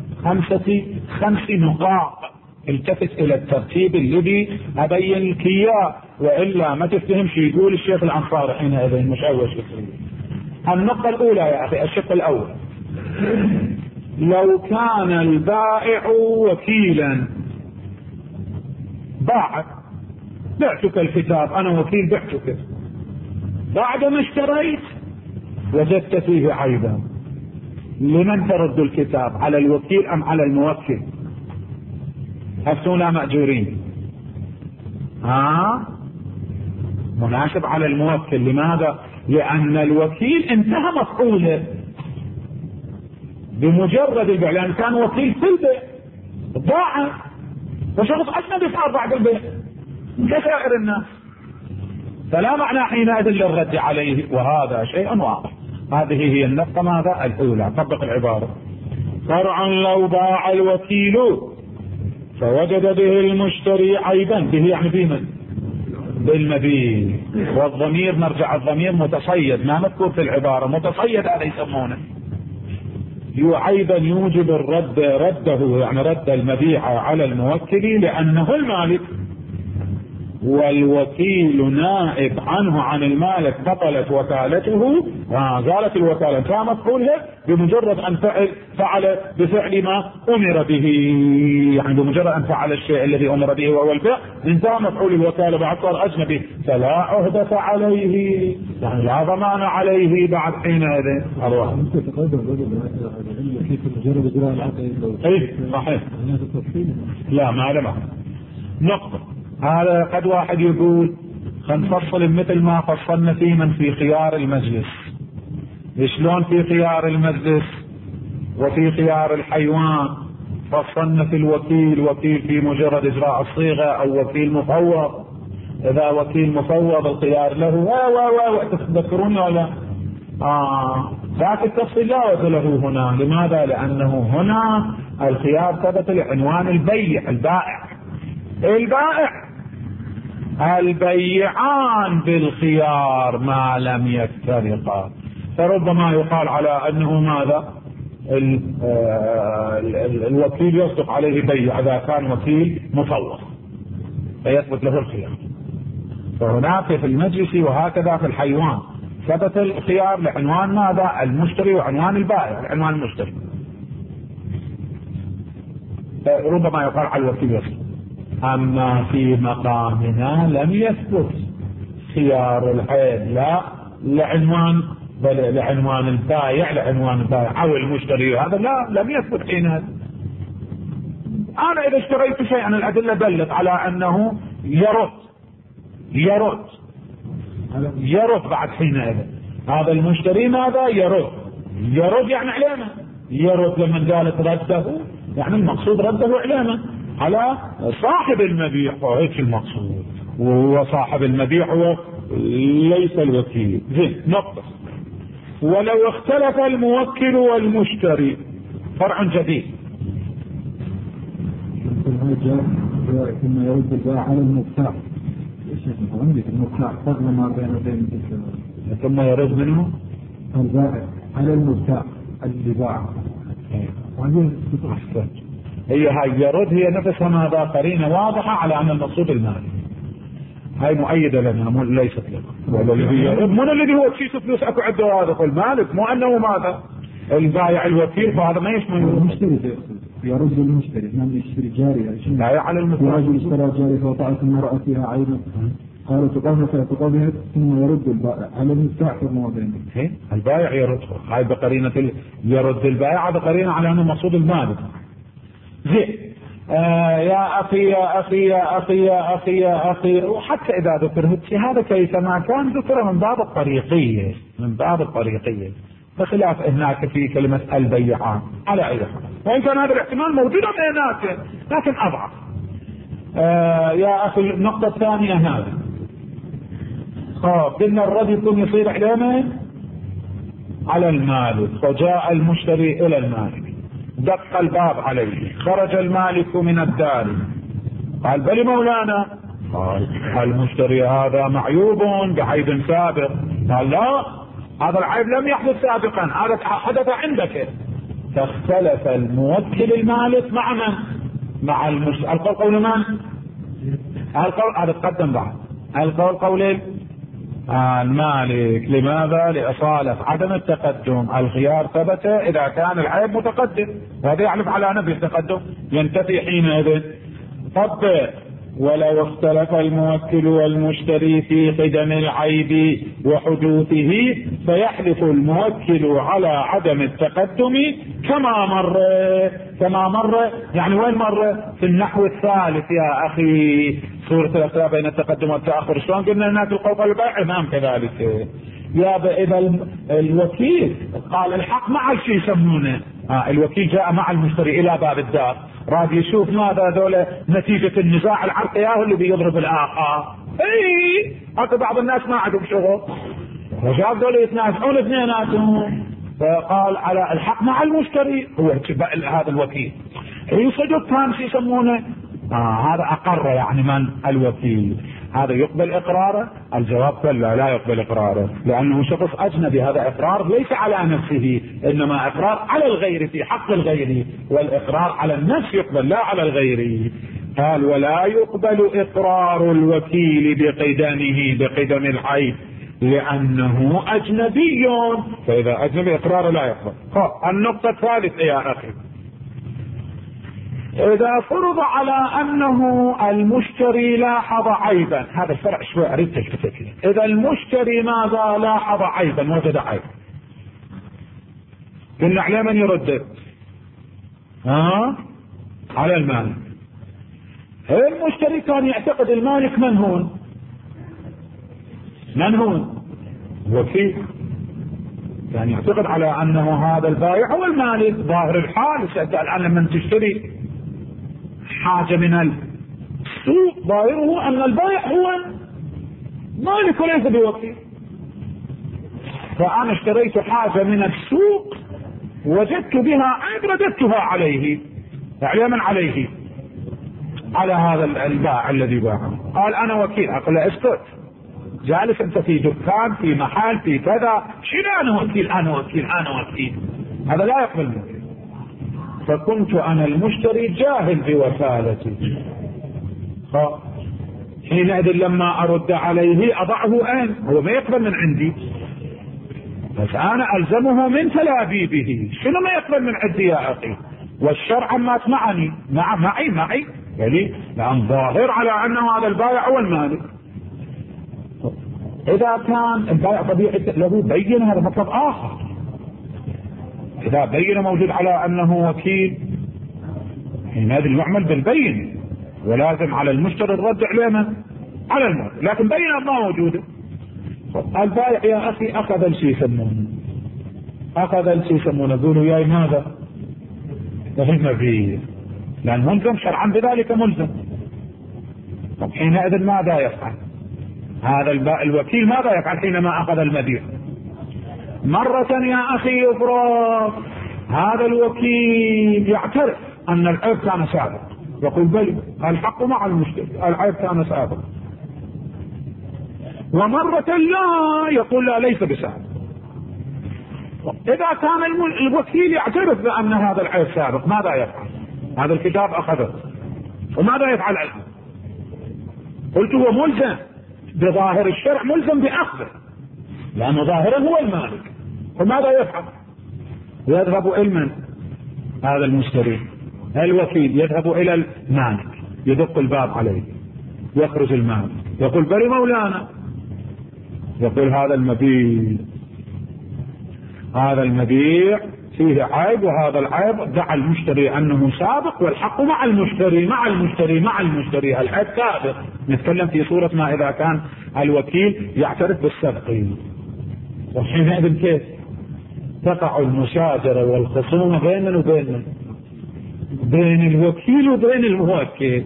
5 نقاط. التفت إلى الترتيب الذي أبين لك إياه وإلا ما تفهم شو يقول الشيخ الأنصاري حينئذ مشوش. النقطة الأولى يا أخي الشق الأول، لو كان البائع وكيلا، بعتك الكتاب أنا وكيل بعتك، بعدما اشتريت وجدت فيه عيبا، لمن ترد الكتاب؟ على الوكيل أم على الموكل؟ أفتونا مأجورين. مناسب على الموكل. لماذا؟ لأن الوكيل انتهى مفعوله بمجرد البيع، لأن كان وكيل في البيع ضاع وشخص أجنبي صار بعد البيع كسائر الناس، فلا معنى حينئذ للرد عليه، وهذا شيء واضح. هذه هي النقطة ماذا الأولى، طبق العبارة. فرعا لو باع الوكيل فوجد به المشتري عيبا، به يعني فيه بالمبيع، والضمير نرجع الضمير متصيد ما مذكور في العبارة، متصيد هذا يسمونه، عيبا يوجب الرد، رده يعني رد المبيع على الموكل لأنه المالك، والوكيل نائب عنه عن المالك، بطلت وكالته زالت الوكالة، انتهى مفعوله بمجرد أن فعل بفعل ما أمر به، يعني بمجرد أن فعل الشيء الذي أمر به وهو البيع انتهى مفعول الوكالة، بعد صار أجنبي فلا عهدة عليه، يعني لا ضمان عليه بعد حينئذ. ايه صحيح، لا ما له معنى. نقطة. هذا قد واحد يقول خنفصل مثل ما فصلنا في من في خيار المجلس. شلون في خيار المجلس وفي خيار الحيوان فصلنا في الوكيل، وكيل في مجرد إجراء الصيغة أو وكيل مفوض؟ إذا وكيل مفوض الخيار له تذكروني ولا ذاك التفصيل لا وجه له هنا. لماذا؟ لأنه هنا الخيار ثبت لعنوان البيعان بالخيار ما لم يفترقا، فربما يقال على أنه ماذا الوكيل يصدق عليه بيع إذا كان وكيل مفوض فيثبت له الخيار. فهناك في المجلس وهكذا في الحيوان ثبت الخيار لعنوان ماذا؟ المشتري وعنوان البائع لعنوان المشتري. ربما يقال على الوكيل يصدق. أما في مقامنا لم يثبت خيار العين لا لعنوان بل لعنوان البائع أو المشتري، هذا لا لم يثبت حينها. أنا إذا اشتريت شيئا الأدلة دلت على أنه يرد بعد حينئذ. هذا المشتري ماذا؟ يرد يعني علامة. يرد لما قالت رده يعني المقصود رده علامة على صاحب المبيع، وهيك المقصود، وهو صاحب المبيع هو ليس الوكيل. زين نقطة. ولو اختلف الموكل والمشتري فرع جديد. ثم يرد البائع على المبتاع. المبتاع فضل ما بين ثم يرد منه البائع على المبتاع اللي باع. هي يرد هي نفسها ماذا؟ قرينة واضحة على أن المقصود المال. هاي مؤيدة لنا ليست لنا. والذي يرد من الذي هو تشيس فلوس أكو عنده هذا المالك، مو أنه ماذا؟ البائع الوكيل، فهذا ما يشمل المشتري. يرد المشتري من يشتري جارية لا على المبتاع. رجل اشترى جارية فوقعت المرأة فيها عيبا قالت تقومها ثم يرد البائع على المبتاع في الموضعين. البائع يرد. هاي بقرينة يرد البائع، هذا قرينة على أنه مقصود المالك. زين. يا أخي وحتى إذا ذكر هذا كيفما كان ذكر من باب الطريقية بخلاف هناك في كلمة البيعان على أي حال، وإن كان هذا الاحتمال موجود هناك لكن أضعف. يا أخي النقطة الثانية هذه قلنا الرد يكون يصير علامة على المالك، فجاء المشتري إلى المالك دق الباب عليه، خرج المالك من الدار قال بل مولانا. قال المشتري هذا معيوب بعيب سابق. قال لا، هذا العيب لم يحدث سابقا، هذا حدث عندك. فاختلف الموكل المالك مع من؟ مع المشتري. القول قول من؟ القول هذا تقدم بعد. القول قولين المالك. لماذا؟ لأصالة عدم التقدم. الخيار ثبت إذا كان العيب متقدم، وهذا يعرف على نفي التقدم ينتفي حينئذ. طب ولو اختلف الموكل والمشتري في قدم العيب وحدوثه فيحلف الموكل على عدم التقدم كما مر. يعني وين مر؟ في النحو الثالث يا أخي، صورة الاختلاف بين التقدم والتأخر. شلون قلنا هناك القول البائع امام كذلك. إذا الوكيل قال الحق مع الشيء يسمونه الوكيل جاء مع المشتري إلى باب الدار، راد يشوف ماذا ذولا نتيجة النزاع العرق ياهو اللي بيضرب الآخر. حتى بعض الناس ما عندهم شغل، وشاف ذولا يتنازعون اثنيناتهم، فقال على الحق مع المشتري هو هذا الوكيل. صدق كان شو يسمونه هذا أقر يعني من الوكيل. هذا يقبل إقراره؟ الجواب لا يقبل إقراره، لأنه شخص أجنبي. هذا إقرار ليس على نفسه، إنما إقرار على الغير في حق الغير، والإقرار على النفس يقبل لا على الغير. قال ولا يقبل إقرار الوكيل بقدم العيب لأنه أجنبي، فإذا أجنبي إقراره لا يقبل. النقطة الثالثة يا أخي، إذا فرض على أنه المشتري لاحظ عيبا، هذا الفرع شوي أريد تلتفت له. إذا المشتري ماذا لاحظ عيبا، وجد عيب، قلنا عليه من يرد؟ على المالك. المشتري كان يعتقد المالك من هو؟ وكيل. كان يعتقد على أنه هذا البائع هو المالك. ظاهر الحال الآن لما تشتري حاجة من السوق ظاهره أن البائع هو مالك وليس بوكيل. فأنا اشتريت حاجة من السوق وجدت بها عيب رددتها عليه، علما عليه على هذا البائع الذي باعه. قال أنا وكيل. أقول له اسكت، جالس أنت في دكان في محل في كذا، شنو أنا وكيل؟ هذا لا يقبل مني. فكنت أنا المشتري جاهل بوكالتي، حينئذ لما أرد عليه أضعه أين؟ هو ما يقبل من عندي، بس أنا ألزمه من تلابيبه. شنو ما يقبل من عندي يا أخي؟ والشرع ما اسمعني معي يعني لأن ظاهر على أنه هذا البائع هو المالك. إذا كان البائع طبيعي له بين، هذا مطلب آخر. إذا بين موجود على أنه وكيل، حينئذ يعمل بالبين، ولازم على المشتري الرد عليه على المال، لكن بينة ما موجودة. البائع يا أخي أخذ الشيء يسمونه، يقولوا ياي ماذا؟ فهم فيه، لأن ملزم شرعا بذلك ملزم. طب حينئذ ماذا يفعل هذا الوكيل؟ ماذا يفعل حينما أخذ المبيع؟ مرة يا أخي يفرض هذا الوكيل يعترف أن العيب كان سابق، يقول بل الحق مع المشتري، العيب كان سابق. ومرة لا، يقول لا ليس بسابق. إذا كان الوكيل يعترف بأن هذا العيب سابق، ماذا يفعل؟ هذا الكتاب أخذه، وماذا يفعل الآن؟ قلت هو ملزم بظاهر الشرع، ملزم بأخذه لأنه ظاهره هو المالك. وماذا يفعل؟ يذهب إلى من؟ هذا المشتري الوكيل يذهب إلى المالك، يدق الباب عليه، يخرج المالك يقول بري مولانا، يقول هذا المبيع فيه عيب، وهذا العيب دعا المشتري أنه سابق، والحق مع المشتري العيب سابق. نتكلم في صورة ما إذا كان الوكيل يعترف بالسبق، وحينئذ كيف تقع المشاجرة والخصومة بيننا وبين بين الوكيل وبين الموكل.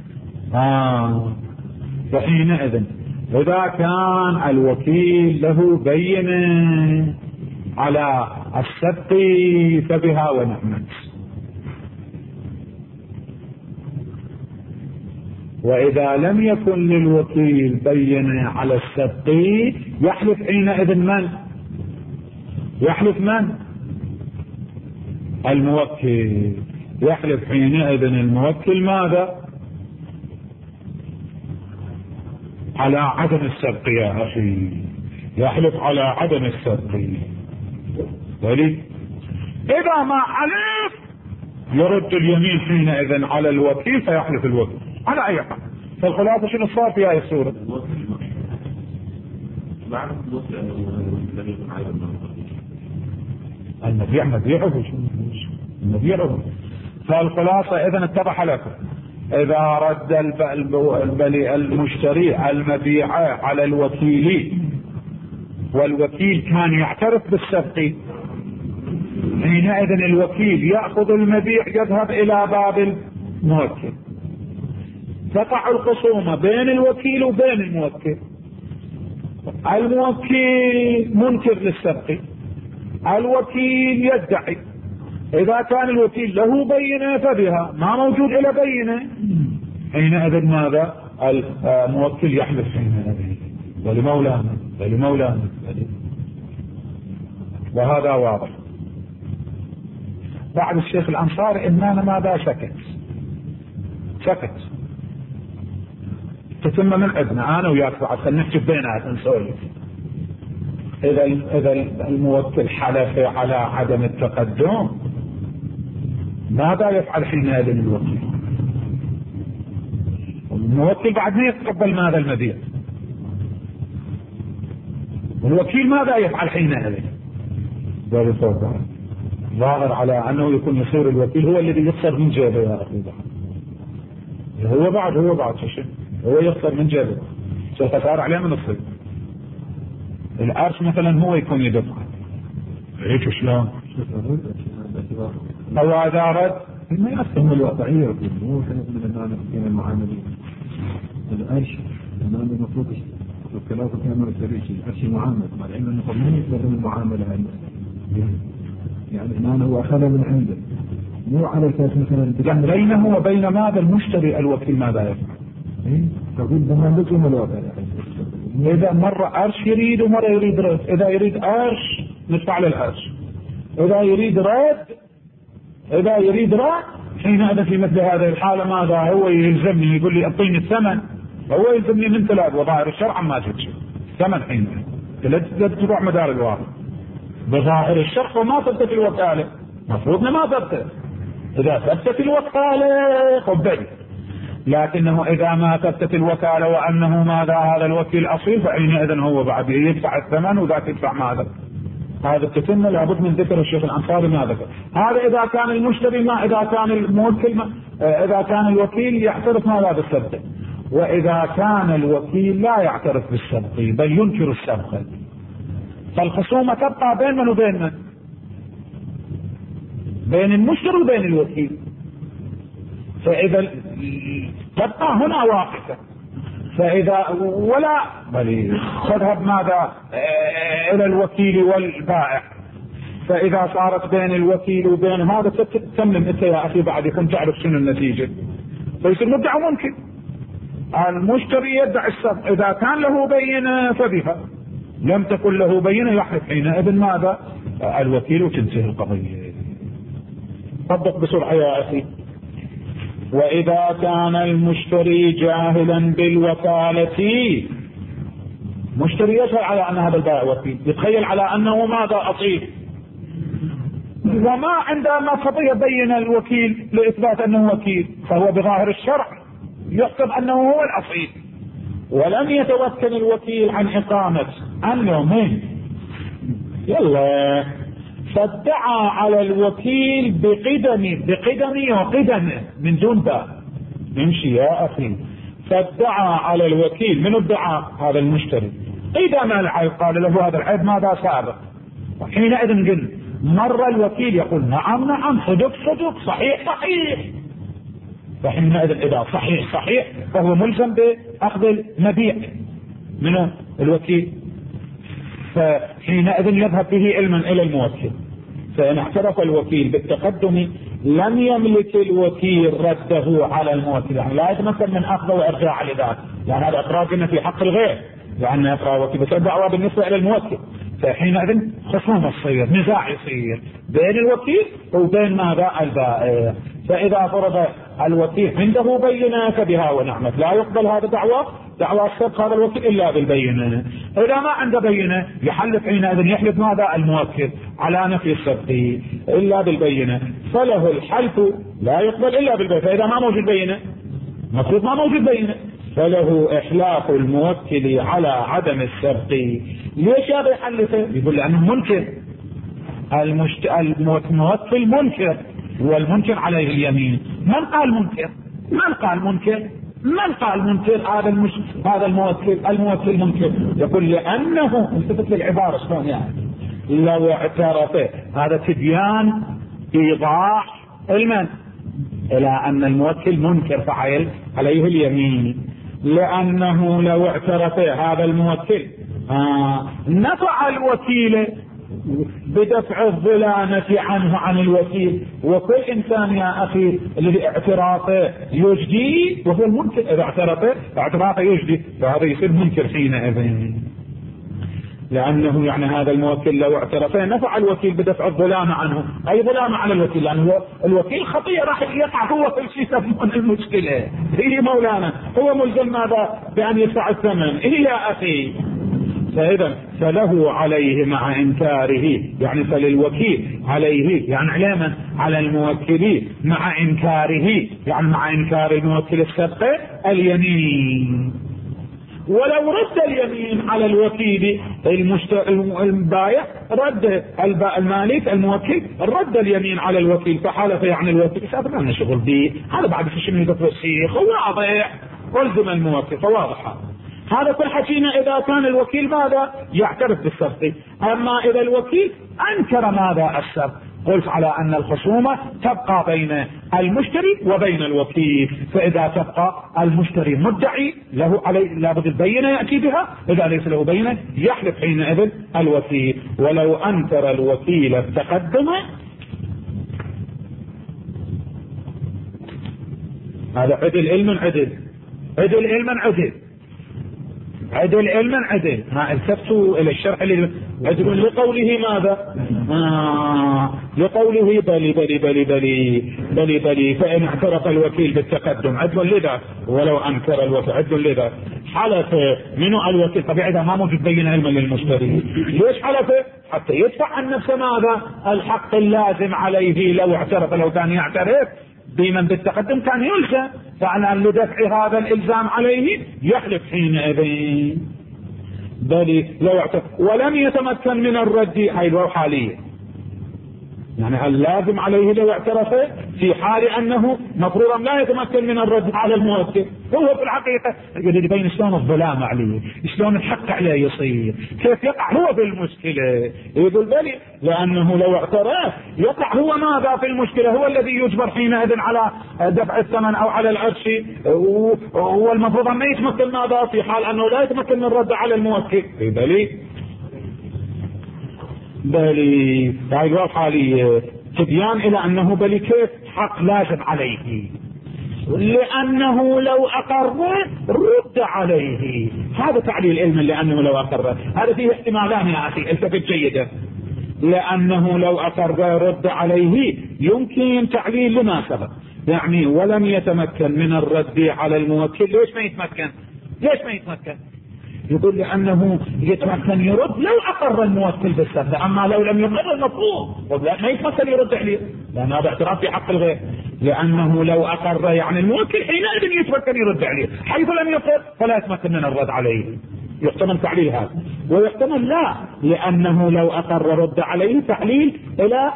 وحينئذ إذا كان الوكيل له بينة على السبق فبها ونعمت، وإذا لم يكن للوكيل بينة على السبق يحلف حينئذ من؟ يحلف من؟ الموكل. يحلف حينئذ الموكل ماذا؟ على عدم السبق يا أخي، يحلف على عدم السبق. ولي إذا ما حلف يرد اليمين حينئذ على الوكيل، فيحلف الوكيل على أي حال. فالخلاصة شنو صار في هذه الصورة؟ المبيع. فالخلاصة إذن اتضح لكم، إذا رد المشتري المبيع على الوكيل والوكيل كان يعترف بالسبق، حينئذ الوكيل يأخذ المبيع يذهب إلى باب الموكل، تقع الخصومة بين الوكيل وبين الموكل. الموكل منكر للسبق، الوكيل يدعي. إذا كان الوكيل له بينة فبها، ما موجود إلى بينة، حينئذ ماذا؟ الموكل يحلف حينئذ ولمولانا. وهذا واضح. بعد الشيخ الأنصاري إننا ماذا سكت تتم من عندنا أنا وياك بعد نحجب بينات نسولف. إذا الموكل حلف على عدم التقدم، ماذا يفعل حينئذ الوكيل؟ الموكل بعد ما يتقبل ماذا المبيع، الوكيل ماذا يفعل حينئذ؟ ظاهر على أنه يكون يصير الوكيل هو الذي يخسر من جيبه يا أخي. هو بعد شيء هو يخسر من جيبه، سوف صار عليه من الصيد. العرش مثلا هو يكون يدفع هيك شلون؟ أو إذا رد ما يفهم الواقعية، مو من الناس من المعاملين. العرش الآن المفروض الخلاف كانوا يسوي العرش معامل، مع العلم أنه ما يقدر المعاملة هاي. يعني الآن هو أخذ من عنده، مو على أساس مثلا بينه وبين ماذا المشتري الوكيل ماذا يفعل؟ تقول بما لزم الواقع. إذا مرة عرش يريد ومرة يريد رز، إذا يريد عرش ندفع للعرش، إذا يريد رد حينئذ في مثل هذه الحالة ماذا هو يلزمني؟ يقول لي اعطيني الثمن، هو يلزمني من ثلاث وظاهر الشرع ما تجي ثمن حينئذ لا تروح مدار الواقع بظاهر الشرع وما ثبتت الوكالة، مفروض ما ثبتت. إذا ثبتت الوكالة قبل، لكنه إذا ما ثبتت الوكالة وأنه ماذا هذا الوكيل أصيل فحينئذ هو بعد يدفع الثمن وذاك يدفع ماذا. هذا التتمة لابد من ذكر الشيخ الأنصاري ما ذكر. هذا إذا كان المشتري ما إذا كان الموكل إذا كان الوكيل يعترف ماذا بالسبق، وإذا كان الوكيل لا يعترف بالسبق بل ينكر السبق، فالخصومة تبقى بين من وبين من؟ بين المشتري وبين الوكيل. فإذا تبقى هنا واقفة، فإذا ولا بل تذهب ماذا إلى الوكيل والبائع، فإذا صارت بين الوكيل وبين هذا تتمم أنت يا أخي بعد يكون تعرف شنو النتيجة، فيصير مدعى ممكن. المشتري يدعي السبق، إذا كان له بينة فبها، لم تكن له بينة يحلف حينئذ ماذا الوكيل وتنتهي القضية. طبق بسرعة يا أخي. وإذا كان المشتري جاهلا بالوكالة، مشتري يجهل على أن هذا البائع وكيل، يتخيل على أنه ماذا أصيل، وما عندما قضية بين الوكيل لإثبات أنه وكيل، فهو بظاهر الشرع يحسب أنه هو الأصيل، ولم يتوكل الوكيل عن إقامة اليومين يلا، فادعى على الوكيل بقدم من دون باء، نمشي يا أخي. فادعى على الوكيل، من ادعى؟ هذا المشتري قدم العيب، قال له هذا العيب ماذا سابق، حينئذ قل مر الوكيل يقول نعم صدق صحيح، فحينئذ إذا صحيح فهو ملزم بأخذ المبيع من الوكيل، فحينئذ يذهب به علما إلى الموكل. فإن اعترف الوكيل بالتقدم لم يملك الوكيل رده على الموكل، يعني لا يتمكن من أخذه وإرجاع لذلك، يعني هذا إقرار قلنا في حق الغير، يعني إقرار الوكيل بس الدعوة بالنسبة إلى الموكل، فحينئذ خصومة تصير، نزاع يصير بين الوكيل وبين ماذا البائع. فإذا فرض الوكيل عنده بينة فبها ونعمت، لا يقبل هذا دعوى السبق هذا الوكيل إلا بالبينة. إذا ما عنده بينة يحلف حينئذ، يحلف ماذا الموكل على نفي السبق إلا بالبينة، فله الحلف لا يقبل إلا بالبينة. فإذا ما موجود بينة، مفروض ما موجود بينة، فله إحلاف الموكل على عدم السبق. ليش هذا يحلفه؟ يقول لأنه منكر، الموكل منكر والمنكر عليه اليمين. من قال منكر؟ هذا الموكل منكر، يقول لأنه انتبه للعبارة شلون يعني، لو اعترف، هذا تبيان إيضاح المن إلى أن الموكل منكر فعل عليه اليمين، لأنه لو اعترف هذا الموكل نفع الوكيل بدفع الظلامة عنه عن الوكيل، وكل إنسان يا أخي الذي اعترافه يجدي وهو المنكر، إذا اعترافه يجدي فهذا يصير منكر حينئذ، لأنه يعني هذا الموكل لو اعترف نفع الوكيل بدفع الظلامة عنه، أي ظلامة على الوكيل، لأنه الوكيل خطية راح يقع هو كل شيء من المشكلة هي مولانا، هو ملزم ماذا بأن يدفع الثمن يا أخي. فإذا فله عليه مع إنكاره، يعني فللوكيل عليه يعني علما على الموكل مع إنكاره، يعني مع إنكار الموكل السبق اليمين. ولو رد اليمين على الوكيل البايع، رد المالك الموكل رد اليمين على الوكيل فحلف يعني الوكيل هذا ما شغل به، هذا بعد في شنو يتفسيخ واضح، والزم الموكل فواضح. هذا كل حكينا إذا كان الوكيل ماذا يعترف بالسبق. أما إذا الوكيل أنكر ماذا السبق، قلت على أن الخصومة تبقى بين المشتري وبين الوكيل، فإذا تبقى المشتري مدعي له عليه لابد البينة يأتي بها، إذا ليس له بينة يحلف حينئذ الوكيل. ولو أنكر الوكيل التقدم، هذا عدل علما عدل عدل علما عدل. ما التفتوا الى الشرح اللي عدل لقوله ماذا؟ لقوله بلي بلي بلي بلي بلي بلي فإن اعترف الوكيل بالتقدم عدل لذا ولو انكر الوكيل عدل لذا. حلف منو الوكيل؟ طبيعي اذا ما موجود بين علما للمشتري. ليش حلف؟ حتى يدفع عن نفسه ماذا؟ الحق اللازم عليه. لو اعترف، لو كان يعترف بمن بالتقدم كان يلزم، فعلى لدفع هذا الالزام عليه يحلف حينئذ. بل لو اعترف ولم يتمكن من الرد، هاي الواو حالية، يعني اللازم عليه لو اعترف في حال انه مفروضا لا يتمكن من الرد على الموكل. هو في الحقيقة يريد يبين شلون الظلام عليه، شلون الحق عليه يصير، كيف يقع هو في المشكلة. يقول بلي لانه لو اعترف يقع هو ماذا في المشكلة، هو الذي يجبر حينئذ على دفع الثمن او على العرش، هو المفروض ما يتمكن ماذا في حال انه لا يتمكن من الرد على الموكل. بلي بلي هاي الواو حالية تبيان الى انه بلي كيف حق لازم عليه، لانه لو اقر رد عليه. هذا تعليل علم لانه لو اقر. هذا فيه احتمالان يا اخي، التفت جيدا. لانه لو اقر رد عليه يمكن تعليل لما سبق، يعني ولم يتمكن من الرد على الموكل. ليش ما يتمكن؟ ليش ما يتمكن؟ يقول لأنه يتمكن يرد لو أقر الموكل بالسبب، أما لو لم يقر المفروض ما يتمكن يرد عليه، لأن هذا اعتراف في حق الغير. لأنه لو أقر يعني الموكل حينئذ يتمكن يرد عليه، حيث لم يقر فلا يتمكن من الرد عليه. يحتمل تعليل هذا، ويحتمل لا، لأنه لو أقر رد عليه تعليل إلى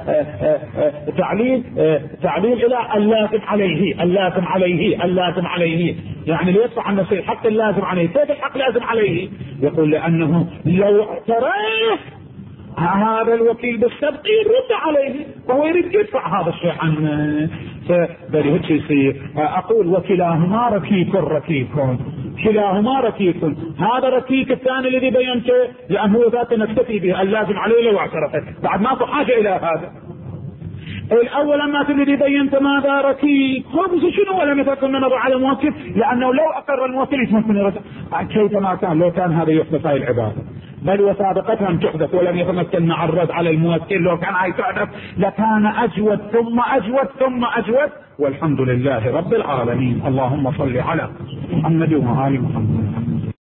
تعليل إلى اللازم عليه، اللازم عليه، اللازم عليه، يعني ليدفع عن نفسه الحق اللازم عليه. كيف الحق لازم عليه؟ يقول لأنه لو اعترف هذا الوكيل بالسبق يرد عليه، وهو يريد يدفع هذا الشيء عنه. فبالي هيك يصير. اقول وكلاهما ركيك ركيك، كلاهما ركيك. هذا ركيك الثاني الذي بينته لانه ذات نكتفي به اللازم عليه لو اعترفت، بعد ما في حاجه الى هذا. الاول اما الذي بينته ماذا؟ ركيك. خبز شنو ولم يتمكن من الرد على الموكل؟ لانه لو اقر الموكل يتمكن من الرد. كيفما كان لو كان هذا يحدث هاي العباده، بل وسابقتها تحدث ولم يتمكن مع الرد على الموكل، لو كان هاي تحدث لكان اجود ثم اجود ثم اجود. والحمد لله رب العالمين. اللهم صل على محمد وآل محمد.